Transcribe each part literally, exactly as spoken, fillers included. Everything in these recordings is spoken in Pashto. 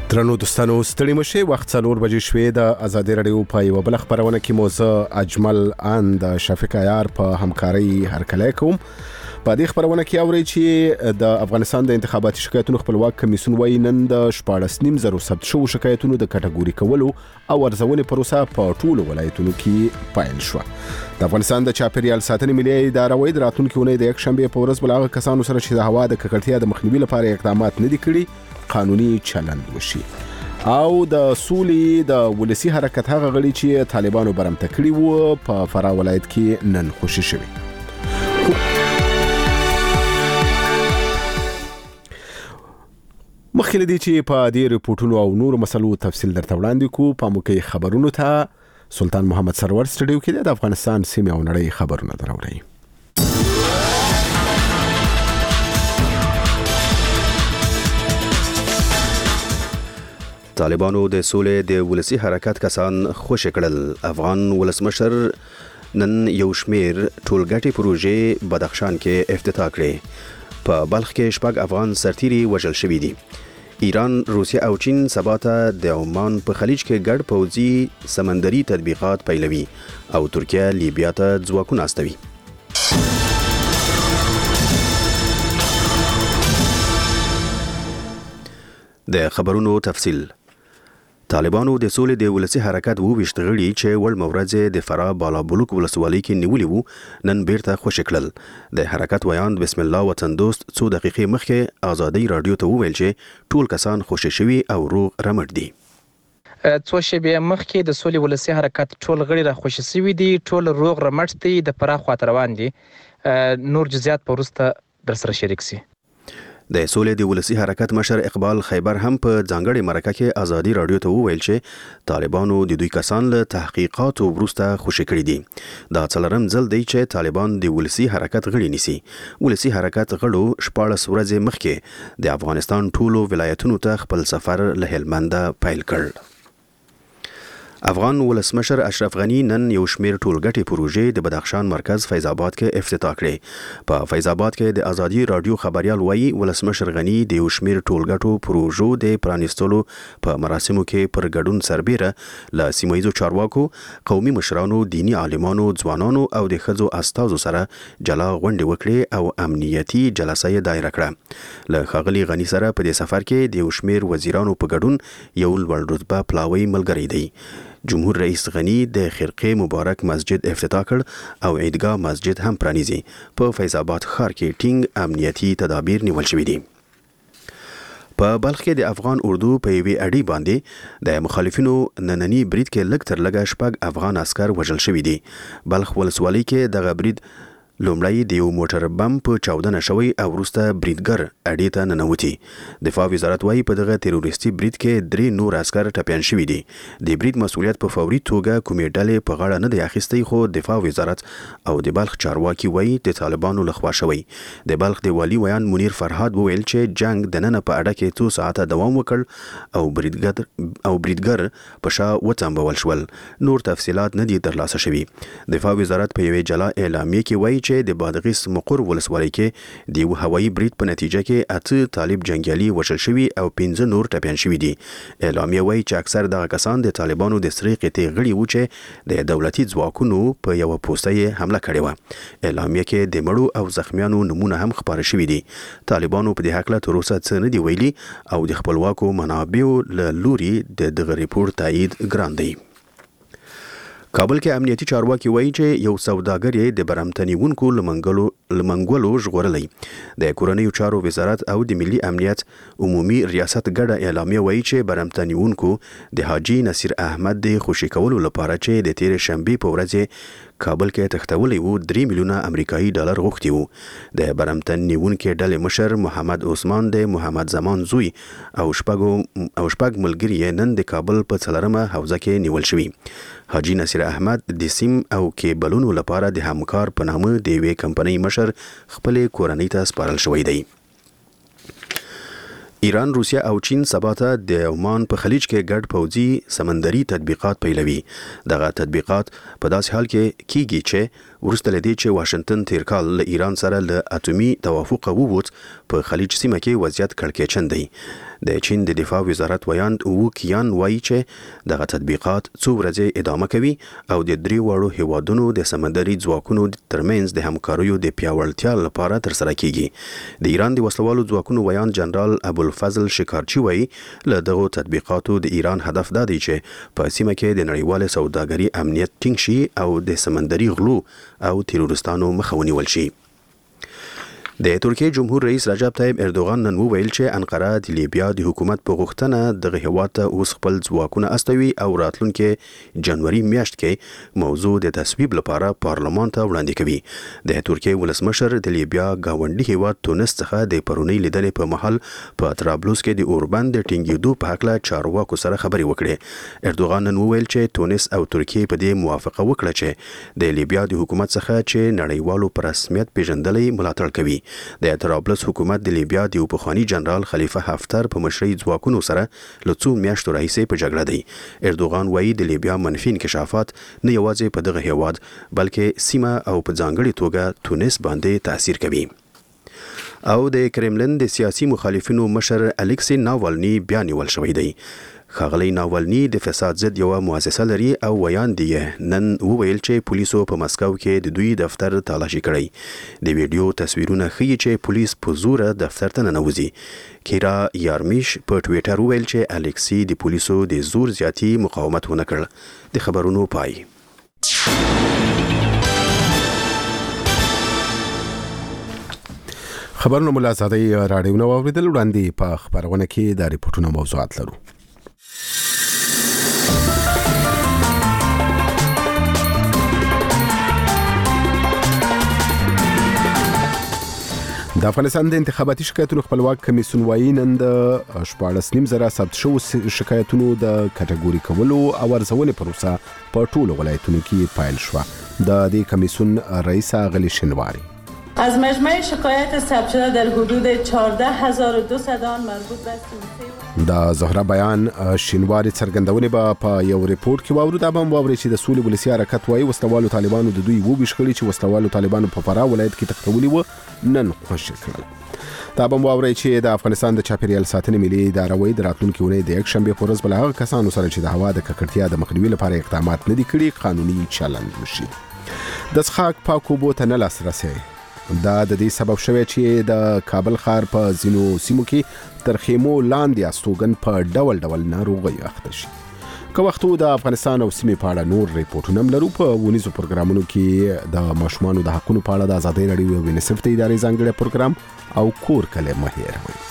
درنو دوستانو ستړي مشه وخت څلور بجې شوې د آزادي رادیو په یو بل خبرونه کې موزه اجمل ان د شفیق عیار په همکاري هرکلی کوم. په دې خبرونه کې اوري چې د افغانستان د انتخاباتي شکایتونو خپلواک کمیسیون وايي نن د شپاړس نیم زرو ثبت شو شکایتونو د کټګوري کولو او ارزونې پروسه په ټولو ولایتونو کې پیل شو. د افغانستان د چاپیریال ساتنې ملي اداره وايي د راتلونکي اونۍ د یک شنبه په ورځ بل هغه کسانو سره چې د هوا د ککړتیا د مخنیوي لپاره اقدامات نه دي کړي قانوني چلند وشي. او د سولې د ولسی حرکت هغه غړي چې طالبانو برمته کړي وو په فراه ولایت کې نن خوشي شوي. مخکې لدی چې په دې ریپورتونو او نور مسلو تفصیل درته وړاندې کو په موقع خبرونو ته سلطان محمد سرور سټډیو کې د افغانستان سیمه او نړۍ خبرونه دراوړي. طالبانو د سولې د ولسی حرکت کسان خوشی کړل. افغان ولسمشر نن یو شمیر ټولګټي پروژې بدخشان کې افتتاح کړې. په بلخ کې شپږ افغان سرتیري وژل شوي دي. ایران، روسیه او چین سبا ته د عمان په خلیج کې ګډ پوځي سمندري تطبیقات پیلوي او ترکیه لیبیا ته ځواکونه استوي. د خبرونو تفصیل. طالبانو د سولې د ولسی حرکت وو وشت غړي چې ول مورځ د فرا بالا بلوک ولسوالۍ کې نیولې وو نن بیرته خوشی کړل. د حرکت ویاند بسم الله وطن دوست څو دقیقې مخکې آزادۍ رادیو ته وویل چې ټول کسان خوشی شوي او روغ رمټ دي. څو شېبې مخکې د سولې ولسی حرکت ټول غړي را خوشی شوي دي، ټول روغ رمټ دي، د فرا خواته روان دي. نور جزئیات په وروسته در سره شریک سي. د سولې د ولسی حرکت مشر اقبال خیبر هم په ځانګړي مرکه کې آزادي رادیو ته وویل چې طالبانو د دوی کسان له تحقیقات وروسته خوشی کړي دي. دا څلورم ځل دی چې طالبان د ولسی حرکت غړي نیسي. ولسی حرکت غړو شپاړس ورځې مخکې د افغانستان ټولو ولایتونو ته خپل سفر له هلمند پیل کړ. افغان ولسمشر اشرف غنی نن یو شمیر ټولګټي پروژې د بدخشان مرکز فیض آباد کې افتتاح کړې. په فیض آباد کې د آزادي رادیو خبريال وایي ولسمشر غنی د یو شمیر ټولګټو پروژو د پرانیستلو په مراسمو کې پر ګډون سربېره له سیمایي چارواکو، قومي مشرانو، دینی عالمانو، ځوانانو او د ښځو استازو سره جلا غونډې وکړې او امنیتي جلسه یې دایره کړه. له ښاغلي غنی سره په دې سفر کې د یو شمیر وزیرانو په ګډون یو لوړ رتبه پلاوی ملګری دی. جمهور رئیس غنی د خرقه مبارک مسجد افتتاح کړ او عیدګاه مسجد هم پرانیزي. په فیض آباد ښار کې ټینګ امنیتي تدابیر نیول شوي دي. په بلخ کې د افغان اردو په یوې اډې باندې د مخالفینو نننی برید کې لږ تر لږه شپږ افغان عسکر وژل شوي دي. بلخ ولسوالۍ کې دغه برید لومړی د یو موټر بم په چاودنه شوی او وروسته بریدګر اډې ته ننوتی. دفاع وزارت وايي په دغه تروریستي برید کې درې نور عسکر ټپیان شوي دي. د برید مسؤلیت په فوري توګه کومې ډلې په غاړه نه دی اخیستی، خو دفاع وزارت او د بلخ چارواکي وايي د طالبانو لخوا شوی. د بلخ د والي ویان منیر فرهاد وویل چې جنگ د نن په اډه کې څو ساعته دوام وکړ او بریدګر او بریدګر په شا وتمبول شول. نور تفصيلات نه دي ترلاسه شوي. دفاع وزارت په یوې جلا اعلامیه کې وايي چې د بادغیس مقر ولسوالۍ کې د یو هوایي برید په نتیجه کې اته طالب جنگیالي وژل شوي او پنځه نور ټپیان شوي دي. اعلامیه وايي چې اکثر دغه کسان د طالبانو د سرې قطې غړي وو چې د دولتي ځواکونو په یو پوسټه یې حمله کړې وه. اعلامیه کې د مړو او زخمیانو نمونه هم خپاره شوي دي. طالبانو په دې هکله تر اوسه څه نه دي ویلي او د خپلواکو منابعو له لوري د دغه ریپورت تایید ګران دی. کابل کې امنیتي چارواکي وایي چې یو سوداګر یې د برمتنیونکو لمنګولو ژغورلی. د کورنیو چارو وزارت او د ملي امنیت عمومي ریاست ګډه اعلامیه وایي چې برمتنیونکو د حاجي نصیر احمد د خوشي کولو لپاره چې د تیر شنبې په ورځ کابل کې تختولی وو درې میلیونه امریکایي ډالر غوښتي وو. د برمتن نیونکي ډلې مشر محمد عثمان د محمد زمان زوی او شپږ او شپږ ملګري نن د کابل په څلورمه حوزه کې نیول شوي. حاجي نصیر احمد د سیم او کیبلونو لپاره د همکار په نامه د یوې کمپنۍ مشر خپل کورنۍ ته سپارل شوی دی. ایران، روسیه او چین سبا ته د عمان په خلیج کې ګډ پوځي سمندري تطبیقات پیلوي. دغه تطبیقات په داسې حال کې کیږي چې وروسته له دې چې واشنگټن تیر کال له ایران سره له اټومي توافق ووت، په خلیج سیمه کې وضعیت کړکېچن دی. د چین د دفاع وزارت ویاند وو کیان وایي چې دغه تطبیقات څو ورځې ادامه کوي او د درې واړو هیوادونو د سمندري ځواکونو ترمنځ د همکاریو د پیاوړتیا لپاره ترسره کیږي. د ایران د وسلوالو ځواکونو ویاند جنرال ابوالفضل شکارچی وایي له دغو تطبیقاتو د ایران هدف دا دی چې په سیمه کې د نړیوال سوداګري امنیت ټینګ شي او د سمندري غلو او تیروریستانو مخه ونیول شي. د ترکیې جمهور رئیس رجب طیب اردوغان نن وویل چې انقره د لیبیا د حکومت په غوښتنه دغه هیواد ته اوس خپل ځواکونه استوي او راتلونکي جنوري میاشت کې موضوع د تصویب لپاره پارلمان ته وړاندې کوي. د ترکیې ولسمشر د لیبیا گاونډي هیواد تونس څخه د پرونی لیدنې په محل په طرابلس کې د اوربند د ټینګېدو په هکله چارواکو سره خبرې وکړې. اردوغان نن وویل چې تونس او ترکیې په دې موافقه وکړه چې د لیبیا د حکومت څخه چې نړیوالو په رسمیت پیژندلې ملاتړ کوي. د طرابلس حکومت د لیبیا د پخوانی جنرال خلیفه حفتر په مشرۍ ځواکونو سره له څو میاشتو راهیسې په جګړه دی. اردوغان وایي د لیبیا منفي انکشافات نه یوازې په دغه هیواد بلکې سیمه او په ځانګړي توګه تونس باندې تاثیر کوي. او د کرملن د سیاسي مخالفینو مشر الکسی ناوالني بیا نیول شوی دی. ښاغلی ناولني د فساد ضد یوه مؤسسه لري او ویاند یې نن وویل چې پولیسو په مسکو کې د دوی دفتر تالاشي کړی. د ویډیو تصویرونه ښیي چې پولیس په زوره دفتر ته ننوځي. کیرا یارمیش په ټویټر وویل چې الکسی د پولیسو د زور زیاتی مقاومت ونه کړ. د خبرونو پای. خبرونه ملا زادی راډیو نو اوریدل. وړاندې په خبرونه کې د ریپورتونو موضوعات لرو. د افغانستان د انتخاباتي شکایتونو خپلواک کمیسیون وایي نن د شپاړس نیم زره ثبت شوو شکایتونو د کټګوري کولو او ارزونې پروسه په ټولو ولایتونو کې پیل شوه. د دې کمیسیون رئیس اغلی شینواری از مجمع شکایت ثبت شده در حدود چهارده هزار و دویست آن مربوط به د زهره بیان شینواری څرګندونې به په یو ریپورت کې واورو. دا به هم واوري چې د سولې ولسي حرکت وایي وسلوالو طالبانو د دوی وویش کړي چې وسلوالو طالبانو په فراه ولایت کې تختولي و نن خوشي کړل. دا به هم واوري چې د افغانستان د چاپیریال ساتنې ملي اداره وایي د راتلونکي اونۍ د یک شنبې په ورځ به له هغه کسانو سره چې د هوا د ککړتیا د مخنیوي لپاره اقدامات نه دي کړي قانوني چلند وشي. د څښاک پاکو اوبو ته نه لاسرسی دا د دې سبب شوی چې د کابل ښار په ځینو سیمو کې تر خیمو لاندې استوګن په ډول ډول ناروغۍ اخته شي. که وختو د افغانستان او سیمې په اړه نور ریپورټونه هم لرو. په ونیزو پروګرامونو کې د ماشومانو د حقونو په اړه د ازادۍ راډیو او یونیسف د ادارې ځانګړی پروګرام او کور کلی مه هېروئ.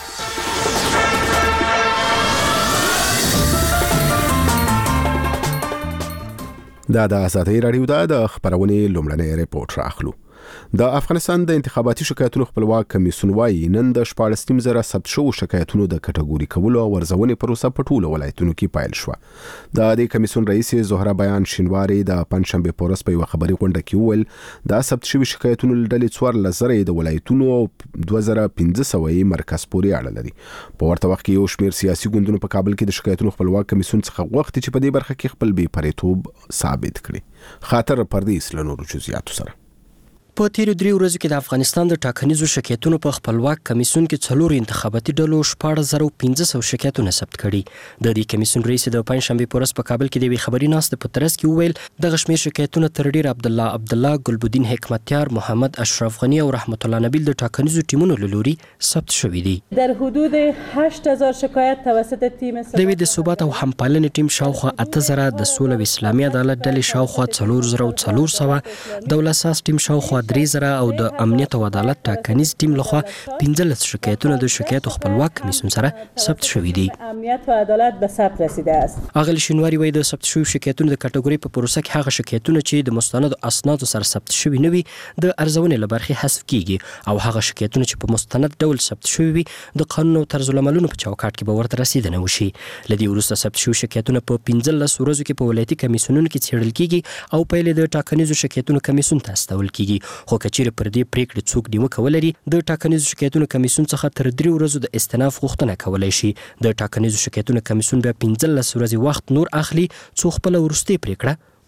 دا د ازادۍ راډیو دا د خبرونې لومړنی ریپورټ راخلو. د افغانستان د انتخاباتي شکایتونو خپلواک کمیسیون وایي نن د شپاړس نیم زره ثبت شوو شکایتونو د کټګوري کولو او ارزونې پروسه په ټولو ولایتونو کې پیل شوه. د دې کمیسیون رئیس زهره بیان شینواری د پنځشنبې په ورځ په یوه خبري غونډه کې وویل دا ثبت شوي شکایتونو له ډلې څوارلس زره د ولایتونو او دوه زره پنځه سوه یې مرکز پورې اړه لري. په ورته وخت کې یو شمېر سیاسي ګوندونو په کابل کې د شکایتونو خپلواک کمیسیون څخه غوښتي چې په دې برخه کې خپل بې پرېتوب ثابت کړي. خاطر پردیس له نورو جزئیاتو سره په تیرو درې ورځو کې د افغانستان د ټاکنیزو شکایتونو په خپلواک کمیسیون کې څلور انتخاباتي ډلو شپاړس زره پنځه سوه شکایتونه ثبت کړي. د دې کمیسیون رئیس د پنځشنبې په ورځ په کابل کې د یوې خبري ناستې په ترڅ کې وویل دغه شمېر شکایتونه تر ډېره عبدالله عبدالله، ګلبدین حکمتیار، محمد اشرف غني او رحمت الله نبیل د ټاکنیزو ټیمونو له لوري ثبت شوي دي. در حدود هشت هزار شکایت توسط تیم د یوې د ثبات او همپالنې ټیم شاوخوا اته زره، د سولې او اسلامي عدالت ډلې شاوخوا څلور زره او څلور سوه، دولت ساز ټیم شاوخوا درې زره او د امنیت او عدالت ټاکنیز ټیم لخوا پنځلس شکایتونه د شکایتو خپلواک کمیسیون سره ثبت شوي دي. امنیت و عدالت به ثبت رسیده است. اغلی شینواری وایي د ثبت شوي شکایتونو د کټګوري په پروسه کې هغه شکایتونه چې د مستندو اسنادو سره ثبت شوي نه وي د ارزونې له برخې حذف کیږي او هغه شکایتونه چې په مستند ډول ثبت شوي وي د قانون او طرز العملونو په چوکاټ کې به ورته رسیدنه وشي. له دې وروسته ثبت شوي شکایتونه په پنځلس ورځو کې په ولایتي کمیسیونونو کې څیړل کیږي او پایلې د ټاکنیزو شکایتونو کمیسیون ته استول کیږي. خو که چیرې پر دې پریکړې څوک نیوکه ولري د ټاکنیزو شکایتونو کمیسیون څخه تر درې ورځو د استئناف غوښتنه کولی شي. د ټاکنیزو شکایتونو کمیسیون بیا پنځلس ورځې وخت نور اخلي څو خپله وروستۍ پریکړه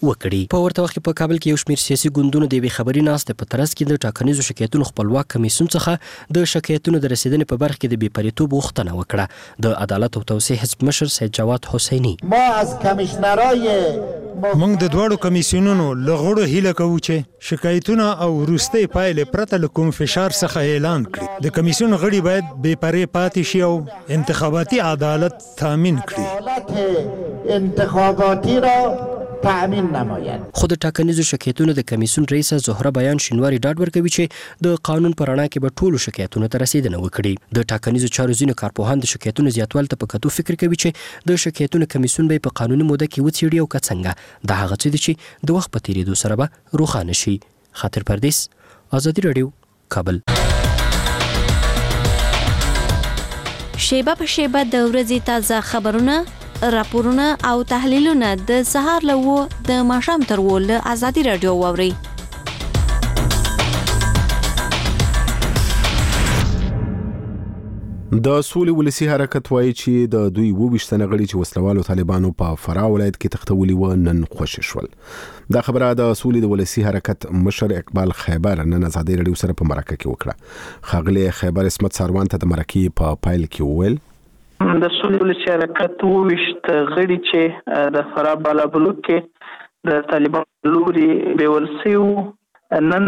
وکړي. په ورته وخت کې په کابل کې یو شمېر سیاسي ګوندونو د یوې خبري ناستې په ترڅ کې د ټاکنیزو شکایتونو خپلواک کمیسیون څخه د شکایتونو د رسیدنې په برخه کې د بېپریتوب غوښتنه وکړه. د عدالت او توسعه حزب مشر سید جواد حسیني: ما از کمیشنرای موږ د دواړو کمیسیونونو له غړو هیله کوو چې شکایتونه او وروستۍ پایلې پرته له کوم فشار څخه اعلان کړي. د کمیسیون غړي باید بې پرې پاتې شي او انتخاباتي عدالت تامین کړي. انتخاباتی را تأمین نماید. خو د ټاکنیزو شکایتونو د کمیسیون رئیس زهره بیان شینواری ډاډ ورکوي چې د قانون په رڼا کې به ټولو شکایتونو ته رسیدنه وکړي. د ټاکنیزو چارو ځینو کارپوهان د شکایتونو زیاتوالي ته په کتو فکر کوي چې د شکایتونو کمیسیون به په قانوني موده کې وڅېړي او که څنګه د هغه څه دي چې د وخت په تېرېدو سره به روښانه شي. خاطر پردیس، ازادي راډیو، کابل. شیبه په شیبه د ورځې تازه خبرونه، راپورونه او تحلیلونه د سهار له وو د ماښام تر وو له ازادي راډیو واورئ. د سولې ولسی حرکت وایي چې د دوی وویشت تنه غړي چې وسلوالو طالبانو په فراه ولایت کې تختولي و نن خوشی شول. دا خبره د سولې د ولسی حرکت مشر اقبال خیبر نن ازادي راډیو سره په مرکه کې وکړه. خاغلی خیبر اسمت ساروان ته د مرکې په پایل کې وویل: د سولې ولسی حرکت وویشت غړي چې د فراه بالا بلوک کې د طالبانو لوري بیول سیو نن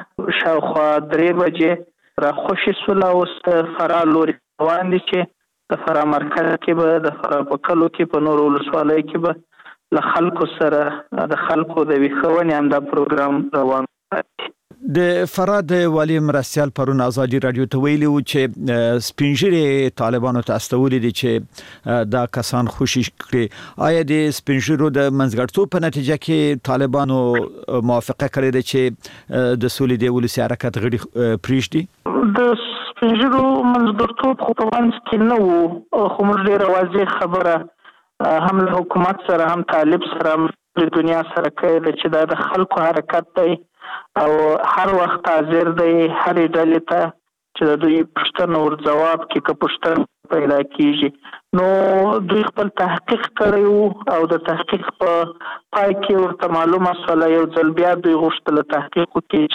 شاوخوا درې بجې را خوشی سول او فراه لوري روان دي چې د فراه مرکز کې به د فراه په کلو کې په نور ولسوالۍ کې به له خلکو سره د خلکو د ویښونې هم دا پروګرام روان دی. د فراه د والي مرستیال پرون ازادي راډیو ته ویلي و چې سپینږیري طالبانو ته استولي دي چې دا کسان خوشی کړي. آیا د سپینږیرو د منځګړتوب په نتیجه کې طالبانو موافقه کړې ده چې د سولې د ولسی حرکت غړي پریږدي؟ د سپینږیرو منځګړتوب خو په منځ کې نه وو، خو موږ ډېره واضح خبره هم له حکومت سره هم طالب سره هم د دنیا سره کوي چې دا د خلکو حرکت دی او هر وخت حاضر دی هرې ډلې ته چې د دوی پوښتنه ور ځواب کې که پوښتنه پیدا کیږي. نو دوی خپل تحقیق کړی وو او د تحقیق په پای کې ورته معلومه شوله یو ځل بیا دوی غوښتل تحقیق وکړي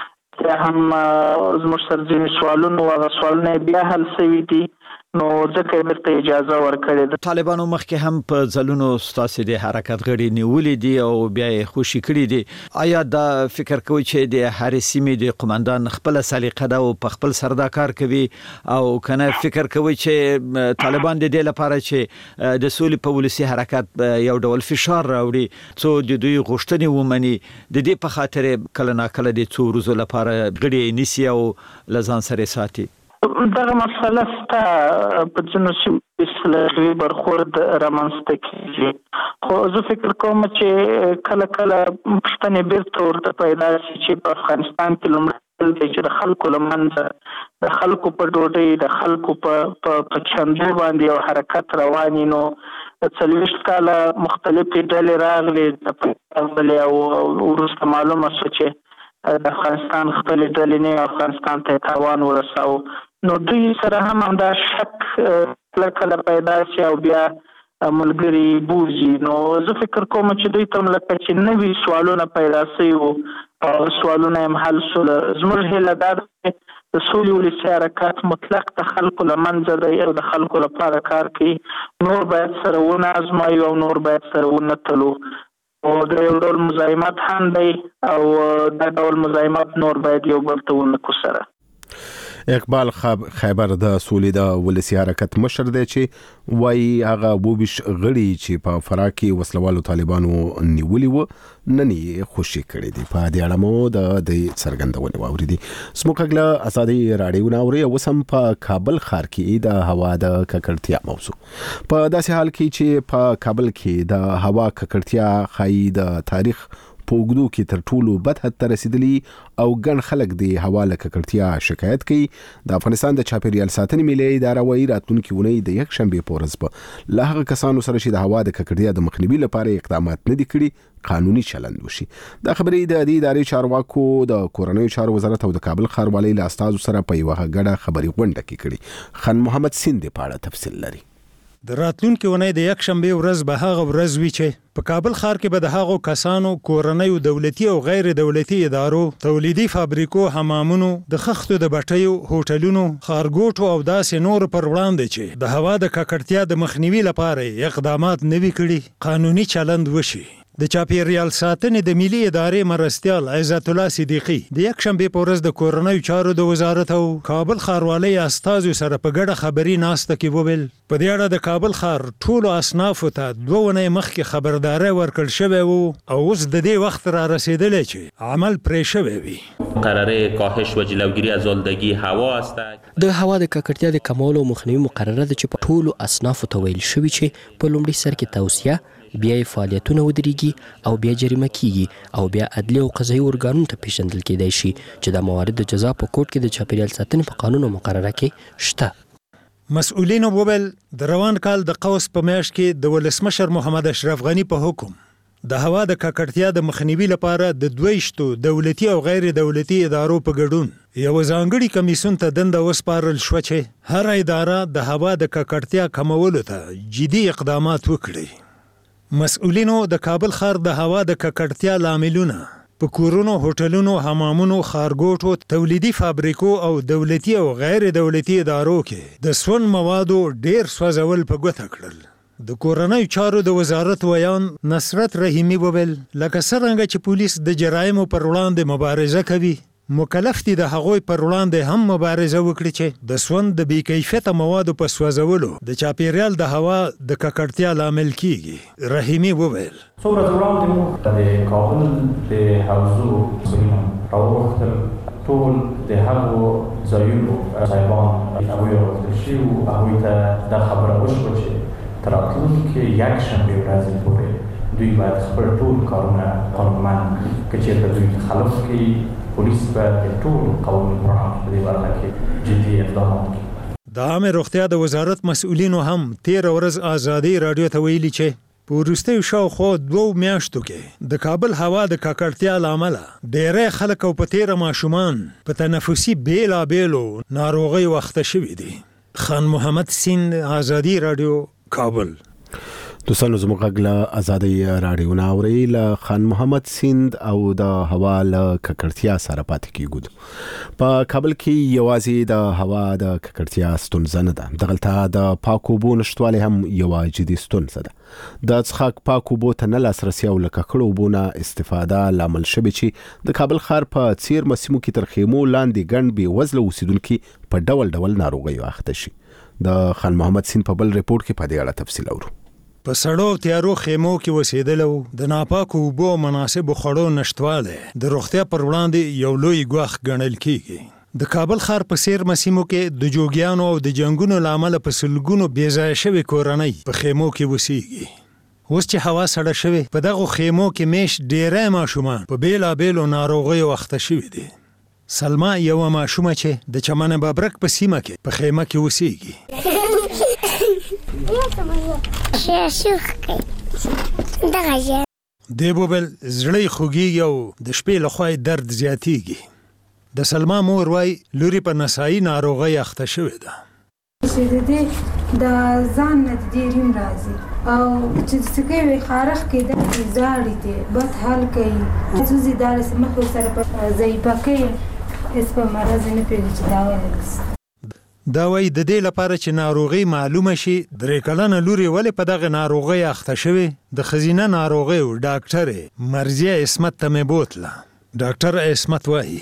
چې هم زموږ سره ځینې سوالونه و هغه سوالونه بیا حل شوي دي، نو ځکه یې ورته اجازه ورکړې ده. طالبانو مخکې هم په ځلونو ستاسې د حرکت غړي نیولي دي او بیا یې خوشي کړي دي. آیا دا فکر کوي چې د هرې سیمې د قومندان خپل سلیقه ده او په خپل سر دا کار کوي، او کنه فکر کوي چې طالبان د دې لپاره چې د سولې په ولسی حرکت یو ډول فشار راوړي څو د دوی غوښتنې ومني، د دې په خاطر کله ناکله د څو ورځو لپاره غړي نیسي او له ځان سره ساتي؟ دغه مسله ستا په ځینو سیمو اصلاحي برخورد رامنځته کېږي، خو زه فکر کوم چې کله کله پوښتنې بیرته ورته پیدا شي چې په افغانستان کې لومړی دی چې د خلکو له منځه د خلکو په ډوډۍ د خلکو په چندو باندې یو حرکت روان وي. نو څلوېښت کاله مختلفې ډلې راغلې او وروسته معلومه شوه چې د افغانستان خپلې ډلې نه افغانستان ته تاوان ورساو. نو دوی سره هم همدا شک کله کله پیدا شي او بیا ملګري بوزي. نو زه فکر کوم چې دوی ته هم لکه چې نوي سوالونه پیدا شوي وو او سوالونه یې حل شول. زموږ هیله دا ده چې د سولې ولسي حرکت مطلق د خلکو له منځه دی او د خلکو لپاره کار کوي. نور باید سره ونه ازمایو او نور باید سره ونه تلو، او د یو ډول مزاحمت هم دی او دا ډول مزاحمت نور باید یو بل ته ونه کو سره. اقبال خیبر د سولې د ولسی حرکت مشر دی چې وایي هغه وویش غړي چې په فراه کې وسلوالو طالبانو نیولي و نن یې خوشي کړي دي. په دې اړه مو د دې څرګندونې واورېدې. زموږ غږ ازادي راډیو نه اوري او اوس هم په کابل ښار کې د هوا د ککړتیا موضوع په داسې حال کې چې په کابل کې د هوا ککړتیا ښایي د تاریخ په اوږدو کې تر ټولو بد حد ته رسیدلی او ګڼ خلک د هوا له ککړتیا شکایت کوي. د افغانستان د چاپیریال ساتنې ملي اداره وایي راتلونکي اونۍ د یک شنبې په ورځ به له هغه کسانو سره چې د هوا د ککړتیا د مخنیوي لپاره اقدامات نه دي کړي قانوني چلند وشي. دا خبرې د دې ادارې چارواکو د کورنیو چارو وزارت او د کابل ښاروالۍ له استازو سره په یوه ګډه خبري غونډه کې کړي. خان محمد سیند په اړه تفصیل لري. د راتلونکي اونۍ د یکشنبه ورځ به هغه ورځ وي چې په کابل ښار کې به د هغو کسانو کورنیو دولتي او غیر دولتي ادارو تولیدي فابریکو حمامونو د خښتو د بټیو هوټلونو خارګوټو او داسې نور پر وړاندې چې د هوا د ککړتیا د مخنیوي لپاره اقدامات نوي کړي قانوني چلند وشي. د چاپیریال ساتنې د ملي ادارې مرستیال عزت الله صدیقي د یکشنبه په ورځ د کورنیو چارو د وزارت او کابل ښاروالۍ استازو سره په ګډه خبري ناسته کې وویل په دې اړه د کابل ښار ټولو اصنافو ته دوه ونې مخکې خبرداری ورکړل شوی وو او اوس د دې وخت را رسیدلی چې عمل پرې شوی وي. مقرره کاهش و جلوگیری از آلودگی هوا است. د هوا د ککړتیا د کمولو مخنیوي مقرره ده چې په ټولو اصنافو ته ویل شوی چې په لومړي سر کې توصیه بیا یې فعالیتونه ودرېږي او بیا جریمه کیږي او بیا عدلي او قضایي ارګانونو ته پیژندل کیدای شي چې دا موارد د جزا په کوډ کې د چاپیریال ساتنې په قانون او مقرره کې شته. مسؤلینو وویل د روان کال د قوس په میاشت کې د ولسمشر محمد اشرف غني په حکم د هوا د ککړتیا د مخنیوي لپاره د دویشتو دولتي او غیر دولتي ادارو په ګډون یو ځانګړي کمیسیون ته دنده وسپارل شوه چې هر اداره د هوا د ککړتیا کمولو ته جدي اقدامات وکړي. مسؤلینو د کابل ښار د هوا د ککړتیا لاملونه په کورونو، هوټلونو، حمامونو، خارګوټو، تولیدي فابریکو او دولتي او غیر دولتي ادارو کې د سون موادو ډیر سوځول په ګوته کړل. د کورنیو چارو د وزارت ویان نصرت رحیمی وویل لکه څرنګه چې پولیس د جرایمو پر وړاندې مبارزه کوي مکلف دي د هغوی پر وړاندې هم مبارزه وکړي چې د سون د بې کیفیته موادو په سوځولو د چاپیریال د هوا د ککړتیا لامل کیږي. رحیمی وویل څو ورځې وړاندې موږ د کابل د حوزو مسؤلینو راوغوښتل ټول د هغو ځایونو صاحبان هغوی راوغوښتل شوي وو هغوی ته دا خبره وشوه چې تر راتلونکي یکشنبې ورځې پورې دوی باید خپل ټول کارونه قانونمند که چېرته دوی تخلف کوي پولیس به د ټولو قوانینو په وړاندې په دې برخه کې جدي اقدامات کوي. د عامې روغتیا د وزارت مسؤلینو هم تېره ورځ ازادۍ راډیو ته ویلي چې په وروستیو شاوخوا دوو میاشتو کې د کابل هوا د ککړتیا له امله ډېری خلک او په تېره ماشومان په تنفسي بېلابېلو ناروغیو اخته شوي دي. خان محمد سیند، ازادي راډیو، کابل. دوستانو زموږ غږ له ازادۍ راډیو نه اورئ. له خان محمد سیند او د هوا له ککړتیا سره پاتې کیږو. په کابل کې یوازې د هوا د ککړتیا ستونزه نه ده، دغلته د پاکو اوبو نشتوالی هم یوه جدي ستونزه ده. د څښاک پاکو اوبو ته نه لاسرسي او له ککړو اوبو نه استفاده لامل شوی چې د کابل ښار په څیرمه سیمو کې تر خیمو لاندې ګڼ بې وزله اوسیدونکي په ډول ډول ناروغیو اخته شي. د خان محمد سیند په بل ریپورت کې په دې اړه تفصیل اورو. په سړو تیارو خیمو کې وسیدلو د ناپاکو اوبو مناسبو خوړو نشتوالی د روغتیا پر وړاندې یو لوی ګواښ ګڼل کیږي. د کابل ښار په څیرمه سیمو کې د جوګیانو او د جنګونو له امله په سلګونو بې ځایه شوې کورنۍ په خیمو کې اوسیږي. اوس چې هوا سړه شوې په دغو خیمو کې میشت ډېری ماشومان په بېلابېلو ناروغیو اخته شوي دي. سلما یوه ماشومه چې د چمن بابرک په سیمه کې په خیمه کې اوسیږي. دی وویل زړه یې خوږیږي او د شپې لخوا یې درد زیاتیږي. د سلما مور وایي لوري په نسایي ناروغۍ اخته شوې ده. چې د دې د ځان نه د دې ریم راځي او چې څه کوي خارخ کې د زاړې دي بد حل کوي زوزي دارس مخ سره په ضعیفه کوي اس په مرض نه پیږي چې دا ولګس. دا وایي د دې لپاره چې ناروغي معلومه شي درې کلنه لوري ولې په دغه ناروغۍ اخته شوې د ښځینه ناروغیو ډاکټرې مرضیه عصمت ته مې بوتله. ډاکټر عصمت وایي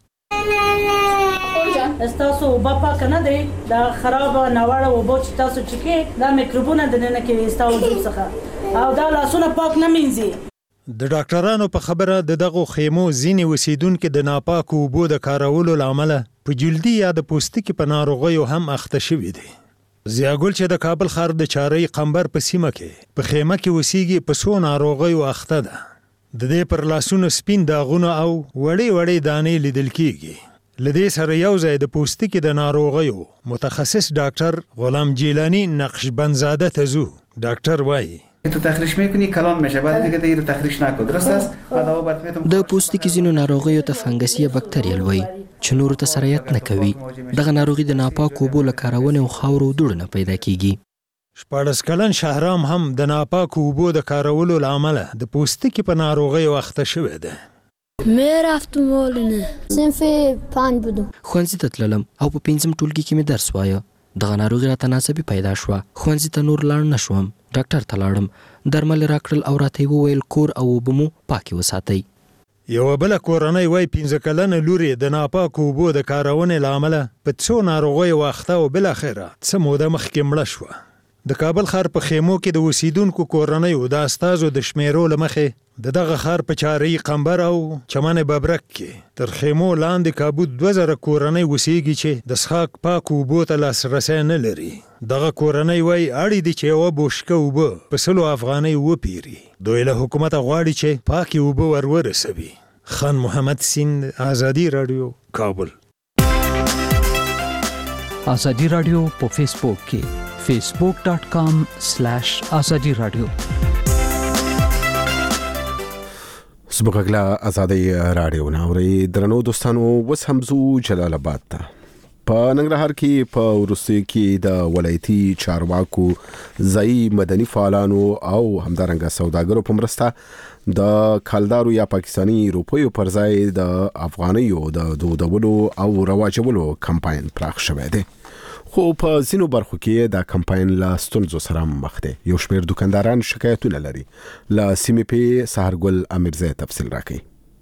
تاسو اوبه پاکه نه دی دا خرابه ناوړه اوبه چې تاسو چکې دا میکروبونه دننه کوي ستاسو وجود څخه او دا لاسونه پاک نه مینځي. د ډاکټرانو په خبره د دغو خیمو ځینې اوسیدونکي د ناپاکو اوبو د کارولو له امله په جلدي یا د پوستکي په ناروغیو هم اخته شوي دي. ضیاګل چې د کابل ښار د چارۍ قمبر په سیمه کې په خیمه کې اوسیږي په څو ناروغیو اخته ده. د دې پر لاسونو سپین داغونه او وړې وړې دانې لیدل کیږي. له دې سره یو ځای د پوستکي د ناروغیو متخصص ډاکټر غلام جیلانی نقشبندزاده ته ځو. ډاکټر وایي تو تخریش میکنی کلان میشه بعد دیگه دیگه تخریش نکن درست است. د پوستکي ځینو ناروغیو ته فنګسي یا بکتریال وایي چې نورو ته سرایت نه کوي. دغه ناروغي د ناپاکو اوبو له کارونې او خاورو دوړو نه پیدا کیږي. شپاړس کلن شهرام هم د ناپاکو اوبو د کارولو له امله د پوستکي په ناروغۍ اخته شوی دی. مې رفتم ولنه صنف پنج بودم. ښوونځي ته تللم او په پنځم ټولګي کې مې درس وایه. دغه ناروغي راته ناڅاپي پیدا شوه. ښوونځي ته نور لاړ نه شوم. ډاکټر ته لاړم. درمل یې راکړل او راته یې وویل کور او اوبه مو پاکې وساتئ. یوه بله کورنۍ وایي پنځه کلنه لور یې د ناپاکو اوبو د کارونې له امله په څو ناروغیو واخته او بالاخره څه موده مخکې مړه شوه. د کابل ښار په خیمو کې د اوسیدونکو کورنیو د استازو د شمیرو له مخې د دغه ښار په چاره‌ای قمبر او چمن ببرک کې تر خیمو لاندې کابو دوه زره کورنۍ اوسیږي چې د څښاک پاکو اوبو ته لاسرسی نه لري. دغه کورنۍ وایي اړې دي چې یوه بوشکه اوبه په سلو افغانۍ وپیري. دوی له حکومته غواړي چې پاکې اوبه ور ورسوي. خان محمد سیند، آزادي راډیو، کابل. آزادي راډیو په فیسبوک کې facebook dot com slash azadi radio. سبقلا آزادي راډیو ناوري درنو دوستانو وس همزو جلال آباد ته په ننګرهار کې په ورسته کې د ولایتي چارواکو ځای مدني فعالانو او همدارنګه سوداګرو په مرسته د کالدارو یا پاکستانی روپیو پر ځای د افغانیو د دودولو او رواجولو کمپاین پراخ شوی دی. خو په ځینو برخو کې دا کمپاین لا ستونزو سره مخ دی. یو شمېر دکانداران شکایتونه لري. لا سیمې په سحرګل امیرزی تفصیل راکړي.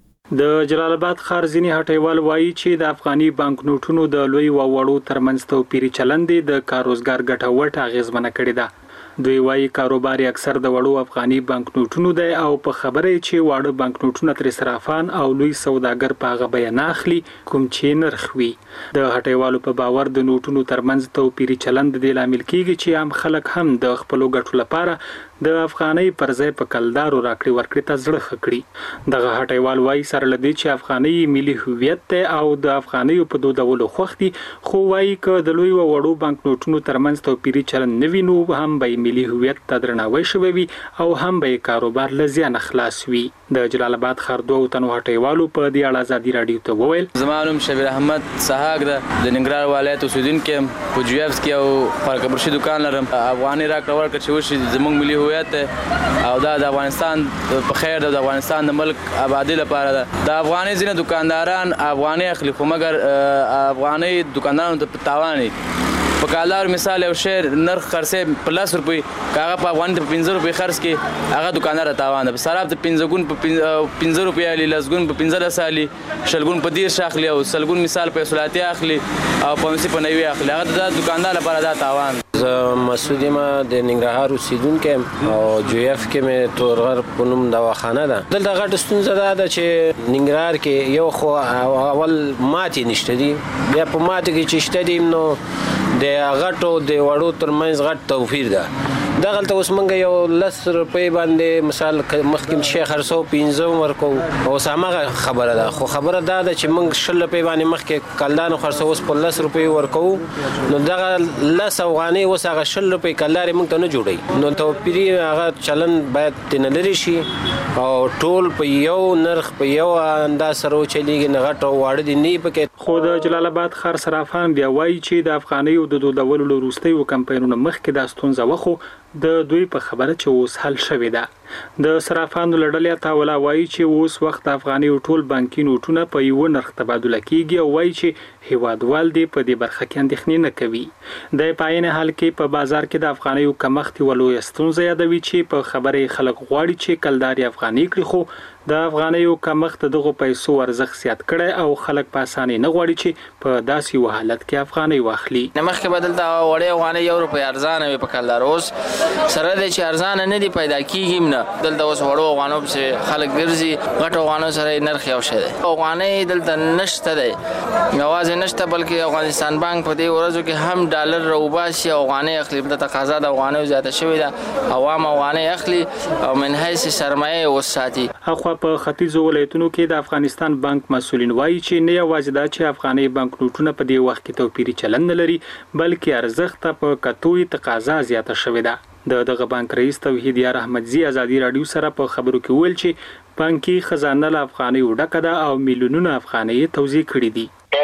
د جلال آباد ښار ځینې هټیوال وایي چې د افغاني بانک نوټونو د لوی او وړو ترمنځ توپیري چلند د کاروزګار ګټه اغیزمنه کړې ده. دوی وایي کاروبار اکثر د وړو افغاني بانک نوټونو دی او په خبره چې واړه بانک نوټونه تر صرافان او لوی سوداګر په هغه بیان اخلي کوم چې نرخ وي. د هټیوالو په باور د نوټونو ترمنځ توپیري چلند د لامل کیږي چې عام خلک هم د خپل ګټو لپاره د افغاني پر ځای په کلدارو راکړي ورکړي ته زړه خکړي. دغه هټیوال وایي سره لدی چې افغاني ملي هویت ته او د افغاني په دودولو خوختي، خو وایي ک د لوی او وړو بانک نوټونو ترمنځ توپیري چلند نه وینو هم به ملي هویت ته درناوی شوی وي او هم به کاروبار لزیان خلاص وي. د جلال آباد ښار دوه تنو هټیوالو په دې اړه آزادي راډیو ته وویل زما نوم شبیر احمد سحاق ده د ننګرهار ولایت اوسیدونکی یم. په جویفز کې او پارکبرشي دکان لرم. افغاني راکړه ورکړه چې وشي زموږ ملي هویت او دا د افغانستان په خیر د افغانستان د ملک آبادی لپاره ده. د افغاني ځینې دکانداران افغاني اخلي خو مګر افغاني دکاندارانو ته په تاوان په کالدار مثال یو شی نرخ خرڅې په لس روپۍ کاغه په افغاني په پنځه روپۍ خرڅ کې هغه دکاندار تاوان ده. په سراب ته پنځه ګون په پنځه روپۍ علي لس ګون په پنځه لس علي شل ګون په دېرش اخلي او سل ګون مثال په سولاتي اخلي او په په نوي اخلي. هغه د دکاندار لپاره دا تاوان. زه مسعود یم د ننګرهار اوسیدونکی او جویف کې مې تورغر په نوم دواخانه ده. دلته غټه ستونزه دا ده چې ننګرهار کې یو خو اول ماتې نشته دي، بیا په ماتې کې چې شته دي نو د غټو د وړو ترمنځ غټ توپیر ده. دغلته اوس موږ یو لس روپۍ باندې مثال مخکې شی خرڅو پنځه ورکو اوس هماغه خبره ده. خو خبره دا ده چې موږ شل روپۍ باندې مخکې کلدانو خرڅو اوس په لس روپۍ ورکو نو دغه لس افغانۍ اوس هغه شل روپۍ کلدارې موږ ته نه جوړوي. نو توپیري هغه چلند باید ترې نه لرې شي او ټول په یو نرخ په یو انداز سره وچلیږي. نه غټ او واړه دي نه پکې. خو د جلال آباد ښار صرافان بیا وایي چې د افغانیو د دودولو وروستیو کمپاینونو مخکې دا ستونزه وخو د دوی په خبره چې اوس حل شوې ده. د صرافانو لړلې تاولا وایي چې اوس وخت افغاني ټول بانکي نوټونه په یو نرخ تبادله کیږي او وایي چې هیوادوال دی په دې برخه کې اندېښنې نه کوي. د پاین حال کې په بازار کې د افغاني کمښت ولو ستونزه یادوي چې په خبره خلک غواړي چې کلداري افغاني کړي، خو د افغاني کمښت دغه پیسو ارزښت زیات کړي او خلک په اسانۍ نه غواړي چې په داسې وحالت کې افغاني واخلي. نمخ کې بدل دا وړي افغاني یو روپۍ ارزانه وي په کلدار. اوس سره د چې ارزانه نه دی پیدا کیږي نه دلته اوس وړو افغانو په خلک ګرځي غټو افغانو سره نرخ یو شي. افغاني دلته نشته دی نواز نشته بلکې افغانستان بانک په دې ورځو کې هم ډالر روباسي افغاني اخلي. د تقاضا د افغانو زیاته شوې ده عوام افغاني اخلي او من حیث سرمایه وساتي. اخوا په ختیځو ولایتونو کې د افغانستان بانک مسولین وایي چې نه یوازې دا چې افغاني بانک نوټونه په دې وخت کې توپیري چلند نه لري بلکې ارزښت په کتوي تقاضا زیاته شوې ده. د دغه بانک رئیس توحید یار احمدزی آزادي راډیو سره په خبرو کې ویل چې بانکي خزانه له افغاني ډکه ده او میلیونونه افغاني توزیع کړي دي. اسلام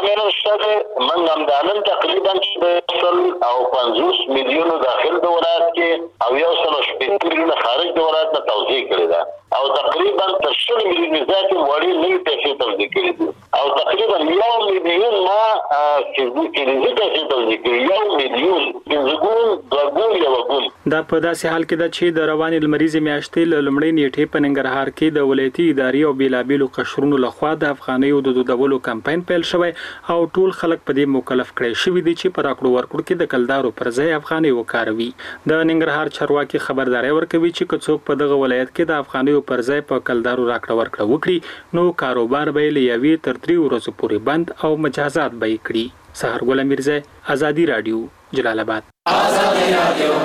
کتابخانې نه شته دی. موږ همدا نن تقریبا د سل او پنځوس میلیونو داخل د ولایت کې او یو سل او شپېته میلیونه خارج د ولایت نه توزیع کړې ده او تقریبا تر شل میلیونو زیاتې وړې نوي پیسې توزیع کړې دي او تقریبا یو میلیون ما فلزي پیسې توزیع کړې، یو میلیون پنځه ګون دوه ګون یو ګون. دا په داسې حال کې ده چې د روانې لمریزې میاشتې له لومړۍ نیټې په ننګرهار کې د ولایتي ادارې او بیلابیلو قشرونو لخوا د افغانیو د دودولو کمپاین پیل شوی او ټول خلک په دې مکلف کړي شوي دي چې په راکړو ورکړو کې د کلدارو پر ځای افغاني وکاروي. د ننګرهار چارواکي خبرداري ورکوي چې که څوک په دغه ولایت کې د افغانیو پر ځای په کلدارو راکړه ورکړه وکړي نو کاروبار به له یوې تر درې ورځې پورې بند او مجازات به یې کړي. سحر ګل میرزا، آزادی رادیو، جلال آباد. آزادی رادیو.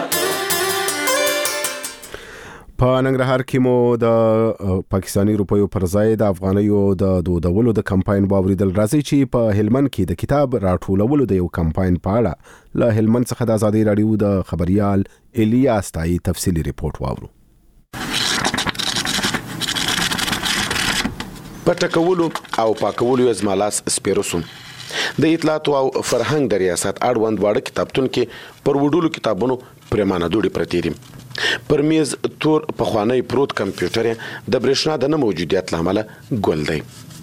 په ننګرهار کې مو د پاکستاني روپیو پر ځای د افغانیو د دودولو د کمپاین باوریدل راځي چې په هلمند کې د کتاب راټولولو د یو کمپاین په اړه له هلمند څخه د آزادي رادیو د خبريال الیاس تای تفصیلی ریپورت واورو. پټکولو او پاکولو ازمالاس سپیروسوم د اطلاعات او فرهنګ د ریاست اړوند واړه کتابتون کې پر وډولو کتابونو پرمانه دوړي پرتی دي. پر میز تور پخوانی پروت کمپیوټر د برېښنا د نه موجودیت لامل ګل دی.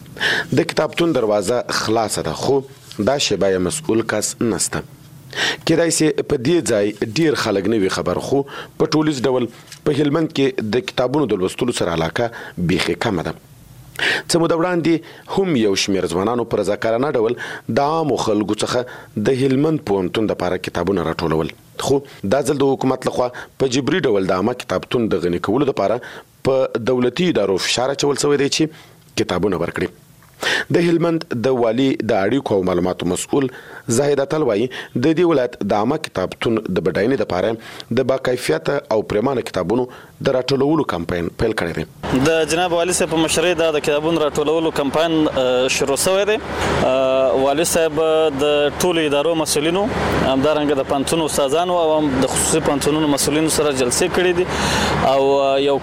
د کتابتون دروازه خلاصه ده خو دا شبای مسؤل کس نسته. کېدای سي په دې ځای ډیر خلک نه وي خبر خو په ټولیز ډول په هلمند کې د کتابونو د لوستلو سره علاقه بیخي کم ده. څه مو د وړاندې هم یو شمېر ځوانانو پر ذکرانه ډول د عامو خلکو څخه د هلمند پوهنتون دپاره کتابونه راټولول خو دا ځل د حکومت لخوا په جبري ډول د عامه کتابتون د غني کولو دپاره په دولتي ادارو فشار اچول شوی دی چې کتابونه ورکړي. د هلمند د والي د اړیکو او معلوماتو مسؤل زاهد اتل وایي د دې ولایت د عامه کتابتون د بډاینې لپاره د باکیفیت او پرمانه کتابونو د راټولولو کمپاین پیل کړی دی. د جناب والي صاحب په مشرۍ د کتابونو راټولولو کمپاین شروع شوی دی. والي صاحب د ټولو ادارو مسؤلینو همدارنګه د پوهنتون استادانو او د خصوصي پوهنتونونو مسؤلینو سره جلسې کړې دي او یو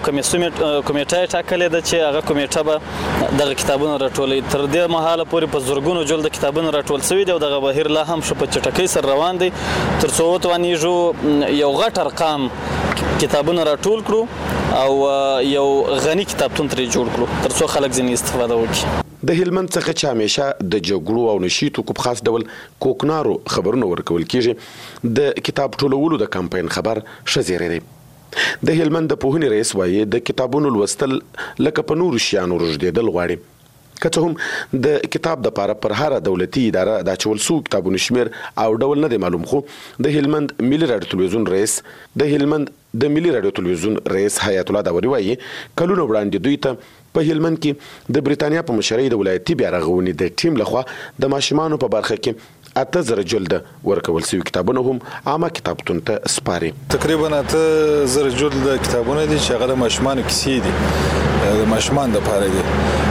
کمیټه ټاکلې ده چې هغه کمیټه به دغه کتابونه راټولوي. تر دې مهاله پورې په زورګونو جلد کتابونه راټول شوي دي او دغه بهیر لا هم ښه په چټکۍ سره روان دی تر څو وتوانیږو یو غټ ارقام کتابونه راټول کړو او یو غني کتابتون ترې جوړ کړو تر څو خلک ځینې استفاده وکړي. د هلمند څخه چې همیشه د جګړو او نشیتو کو خاص ډول کوکنارو خبرونه ورکول کیږي د کتاب ټولولو د کمپاین خبر شزيره دی. د هلمند د پوهنې رئیس وایي د کتابونو لوستل لکه په نورو شیانو رژدېدل غواړي. که څه هم د کتاب د پاره پر هر دولتي اداره د چول سو کتابونو شمیر او ډول نه دی معلوم خو د هلمند ملي رادیو تلویزیون رئیس د هلمند د ملي رادیو تلویزیون رئیس حیات الله داوري وایي کلونه وړاندې دوی ته په هلمند کې د بریتانیا په مشرۍ د ولایتي بیا رغونې د ټیم لخوا د ماشومانو په برخه کې اته زره جلد ورکول شوي کتابونه هم عامه کتابتون ته سپاري. تقریبا اته زره جلد کتابونه دي چې هغه د ماشومانو کیسې دي د ماشومان لپاره دي.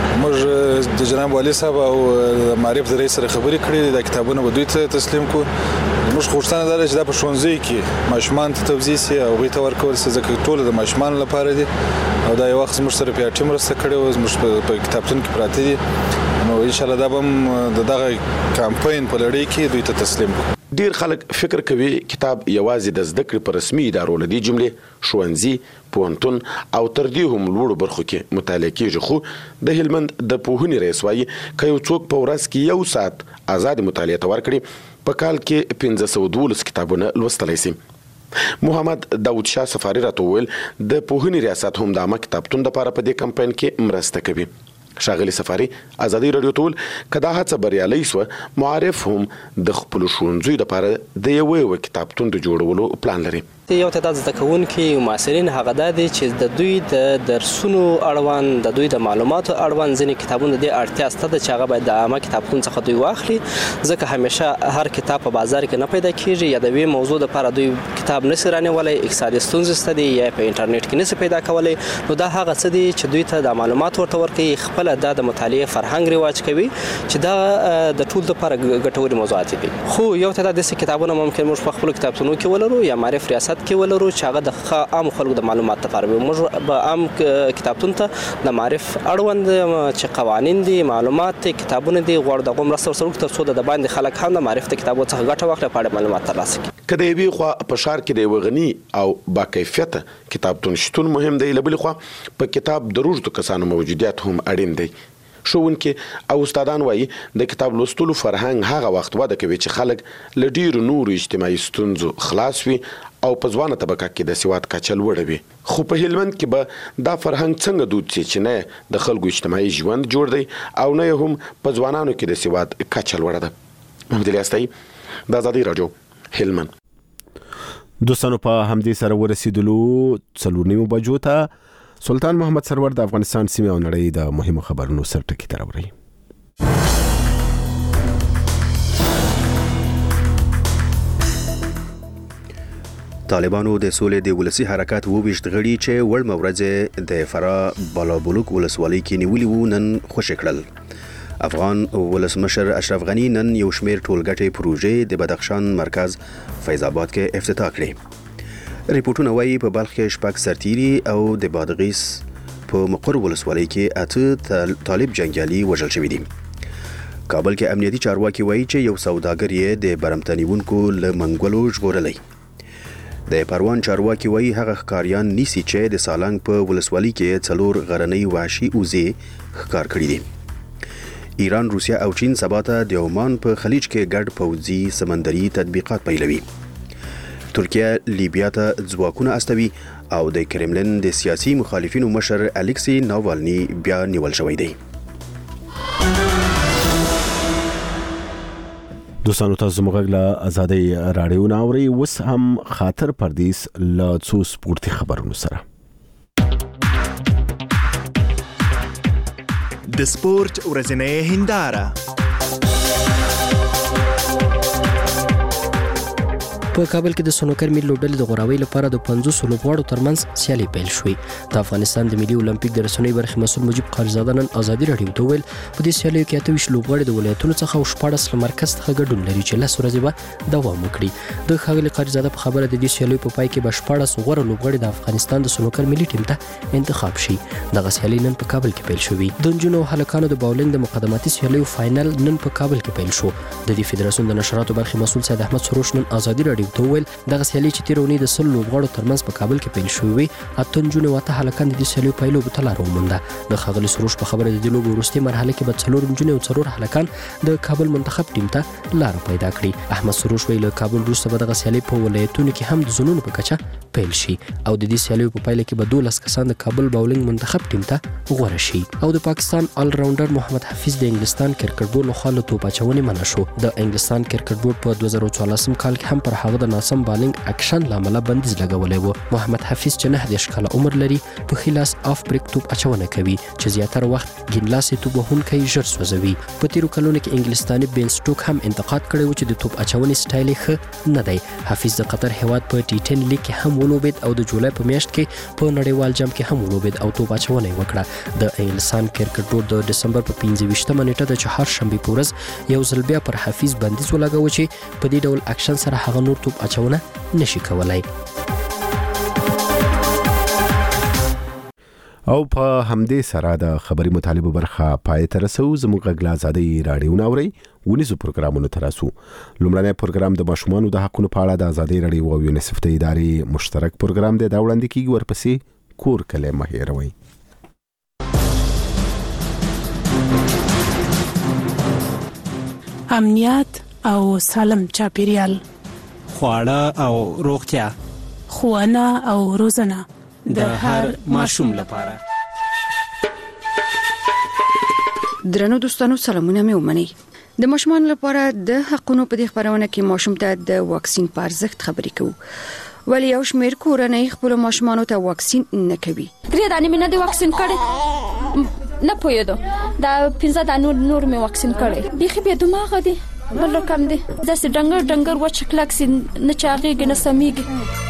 موږ د جناب والي صاحب او د معرف د رئیس سره خبرې کړې د کتابونه به دوی ته تسلیم کو. موږ غوښتنه لرو چې دا په ښوونځي کې ماشومان ته توزیع شي او هغوی ته ورکول شي ځکه ټول د ماشومانو لپاره دي او دا یو وخت زموږ سره په ټیم مرسته کړې وه زموږ په کتابتون کې پراته دي نو انشاءالله دا به هم د دغه کمپاین په لړۍ کې دوی ته تسلیم کړو. ډیر خلک فکر کوي کتاب یوازې د زده کړې په رسمي ادارو لدی جملې ښوونځي پوهنتون او تر دې هم لوړو برخو کې مطالعه کیږي خو د هلمند د پوهنې رئیس وایي که یو څوک په ورځ کې یو ساعت آزاد مطالعه ته ورکړي په کال کې پنځه سوه دولس کتابونه لوستلی شي. محمد داود شاه سفاري راته وویل د پوهنې ریاست هم د عامه کتابتون دپاره په دې کمپاین کې مرسته کوي. ښاغلي سفاري آزادي رادیو ته وویل که دا هڅه بریالۍ سوه معارف هم د خپلو ښوونځیو دپاره د یوه یوه کتابتون د جوړولو پلان لري. یو تعداد زده کوونکي او محصلین هغه دا دي چې د دوی د درسونو اړوند د دوی د معلوماتو اړوند ځینې کتابونه د اړتیا شته چې هغه باید د عامه کتابتون څخه دوی واخلي ځکه همیشه هر کتاب په بازار کې نه پیدا کیږي یا د یوې موضوع لپاره دوی کتاب نشي رانیولی اقتصادي ستونزې شته دي یا په انټرنیټ کې نشي پیدا کولی نو دا هغه څه دي چې دوی ته د معلومات ورته ورکوي خپله دا د مطالعې فرهنګ رواج کوي چې دا د ټول لپاره ګټورې موضوعات دي. خو یو تعداد داسې کتابونه ممکن موږ په خپلو کتابتونو کې ولرو یا معرف ریاست کې ولرو چې هغه د عام خلکو د معلومات لپاره وي. موږ به عام کتابتون ته د معرف اړوند چې قوانین دي، معلومات دي، کتابونه دي غواړو د غوم رسو سره تر څو د باندې خلک هم د معرف د کتابو څخه ګټه واخلي په اړه معلومات ترلاسه کړي. کله یوي خو په شهر کې د وغني او با کیفیت کتابتون شتون مهم دی، لبل خو په کتاب د روزو کسانو موجودیت هم اړین دی. ښوونکي او استادان وایي د کتاب لوستلو فرهنګ هغه وخت وده کوي چې خلک له ډیرو نورو اجتماعي ستونزو خلاص وي او په ځوانه طبقه کې د سواد کچه لوړه وي. خو په هلمند کې به دا فرهنګ څنګه دود شي چې نه د خلکو اجتماعي ژوند جوړ دی او نه هم په ځوانانو کې د سواد کچه لوړه ده. محمد الیاستای، د آزادۍ راډیو، هلمند. دوستانو په همدې سره ورسېدلو څلور نیمو بجو ته سلطان محمد سرور د افغانستان سیمې او نړۍ د مهمو خبرونو سرټکی ته راوړي. طالبانو د سولې د ولسی حرکت وویشت غړي چې وړ مورځ د فرا بالابلوک ولسوالۍ کې نیولي وو نن خوشی کړل. افغان ولسمشر اشرف غنی نن یو شمیر ټولګټې پروژې د بدخشان مرکز فیض آباد کې افتتاح کړې. ریپورتونه وایي په بلخ کې شپږ سرتیري او د بادغیس په مقر ولسوالۍ کې اته طالب جنگیالي وژل شوي دي. کابل کې امنیتي چارواکي وایي چې یو سوداګر یې د برمتنیونکو له منګولو ژغورلی. د پروان چارواکي وایي هغه ښکاریان نیسي چې د سالنګ په ولسوالۍ کې څلور غرنۍ وحشي اوزې ښکار کړي دي. ایران، روسیه او چین سبا ته د عمان په خلیج کې ګډ پوځي سمندري تطبیقات پیلوي. ترکیه لیبیا ته ځواکونه استوي او د کرملن د سیاسي مخالفینو مشر الکسی ناوالني بیا نیول شوی دی. دوستانو تاسو موږ له آزادۍ راډیو ناوړي وس هم خاطر پردیس له څو سپورتي خبرونو سره. د سپورت ورځنۍ هنداره. په کابل کې د سنوکر ملي لوبډلې د غوراوي لپاره د پنځوس لوبغاړو ترمنځ سیالي پیل شوې. د افغانستان د ملي اولمپیک د رسنۍ برخې مسؤل مجيب قاضزاده نن آزادۍ راډیو ته ویل په دې سیالیو کې اته ویشت لوبغاړي د ولایتونو څخه او شپاړس له مرکز څخه ګډون لري چې لس ورځې به دوام وکړي. د ښاغلي قاضزاده په خبره د دې سیالیو په پای کې به شپاړس غوره لوبغاړي د افغانستان د سنوکر ملي ټیم ته انتخاب شي. دغه سیالي نن په کابل کې پیل شوې. د نجونو او هلکانو د باولینګ د مقدماتي سیالیو فائنل نن په کابل کې پیل شو. د دې فدراسیون د نشراتو برخې مسؤل سید احمد سروش نن آزادۍ راډیو ته ویل دغه سیالي چې تیرونی د سل لوبغاړو ترمنځ په کابل کې پیل شوې اته نجونې او اته هلکان د دې سیالیو پیلوبو ته لار ومونده. د ښاغلي سروش په خبره د دې لوبو وروستۍ مرحله کې به څلور نجونې او څلور هلکان د کابل منتخب ټیم ته لار پیدا کړي. احمد سروش ویل کابل وروسته به دغه سیالي په ولایتونو کې هم د زونونو په کچه پیل شي او د دې سیالیو په پایله کې به دولس کسان د کابل باولینګ منتخب ټیم ته غوره شي. او د پاکستان آل راونډر محمد حفیظ د انګلستان کرکټ بورډ لخوا له توپ اچونې منع شو. د انګلستان کرکټ بورډ په دوه زره څوارلسم کال کې هم پر هغه د ناسم بالینګ اکشن لامل بندیز لګولې وو. محمد حفیظ چې نه د ښکلا عمر لري په خلاص اف بریک توپ اچونه کوي چې زیاتره وخت ګینلاسي توپ وهونکی ژر سوځوي. په تیرو کلونو کې انګلستاني بین سټوک هم انتقاد کړی و چې د توپ اچونې سټایل ښه نه دی. حفیظ د قطر هیواد په ټي ټن لیګ کې هم ولوبید او د جولای په میاشت کې په نړیوال جام کې هم ولوبید او توپ اچونه وکړه. د انګلستان کرکټ بورډ د دسمبر په پنځه ویشتمه نیټه د چهارشنبه په ورځ یو ځل بیا پر حفیظ بندیز ولګاوه چې په دې ډول اکشن سره هغه نور توپ اچونه نشي کولای. او په همدې سره د خبري مطالبه برخه پای ته رسو. زموږ غږ آزادۍ راډیو ناوړي ونیزو پروګرامونو تراسو. لومړنی پروګرام د ماشومانو د حقونو په اړه د آزادۍ راډیو او یونیسف د ادارې مشترک پروګرام دی. دا وړاندې کیږي. ورپسې کور کله مهیروي. امنیت او سالم چاپیریال، خواړه او روغتیا، ښوونه او روزنه د هر ماشوم لپاره. درنو دوستانو سلامونه مې ومنئ. د ماشومان لپاره د حقونو په دې خبرونه کې ماشوم ته د واکسین په ارزښت خبرې کوو، ولی یو شمېر کورنۍ خپل ماشومانو ته واکسین نه کوي. درې دانې مې نه دی واکسین کړی، نه پوهېدو. دا پنځه دانې نور مې واکسین کړی. بیخي بې دماغه دی، بل رقم دی. داسې ډنګر ډنګر وچ کلک سي، نه چاغېږي نه سمیږي.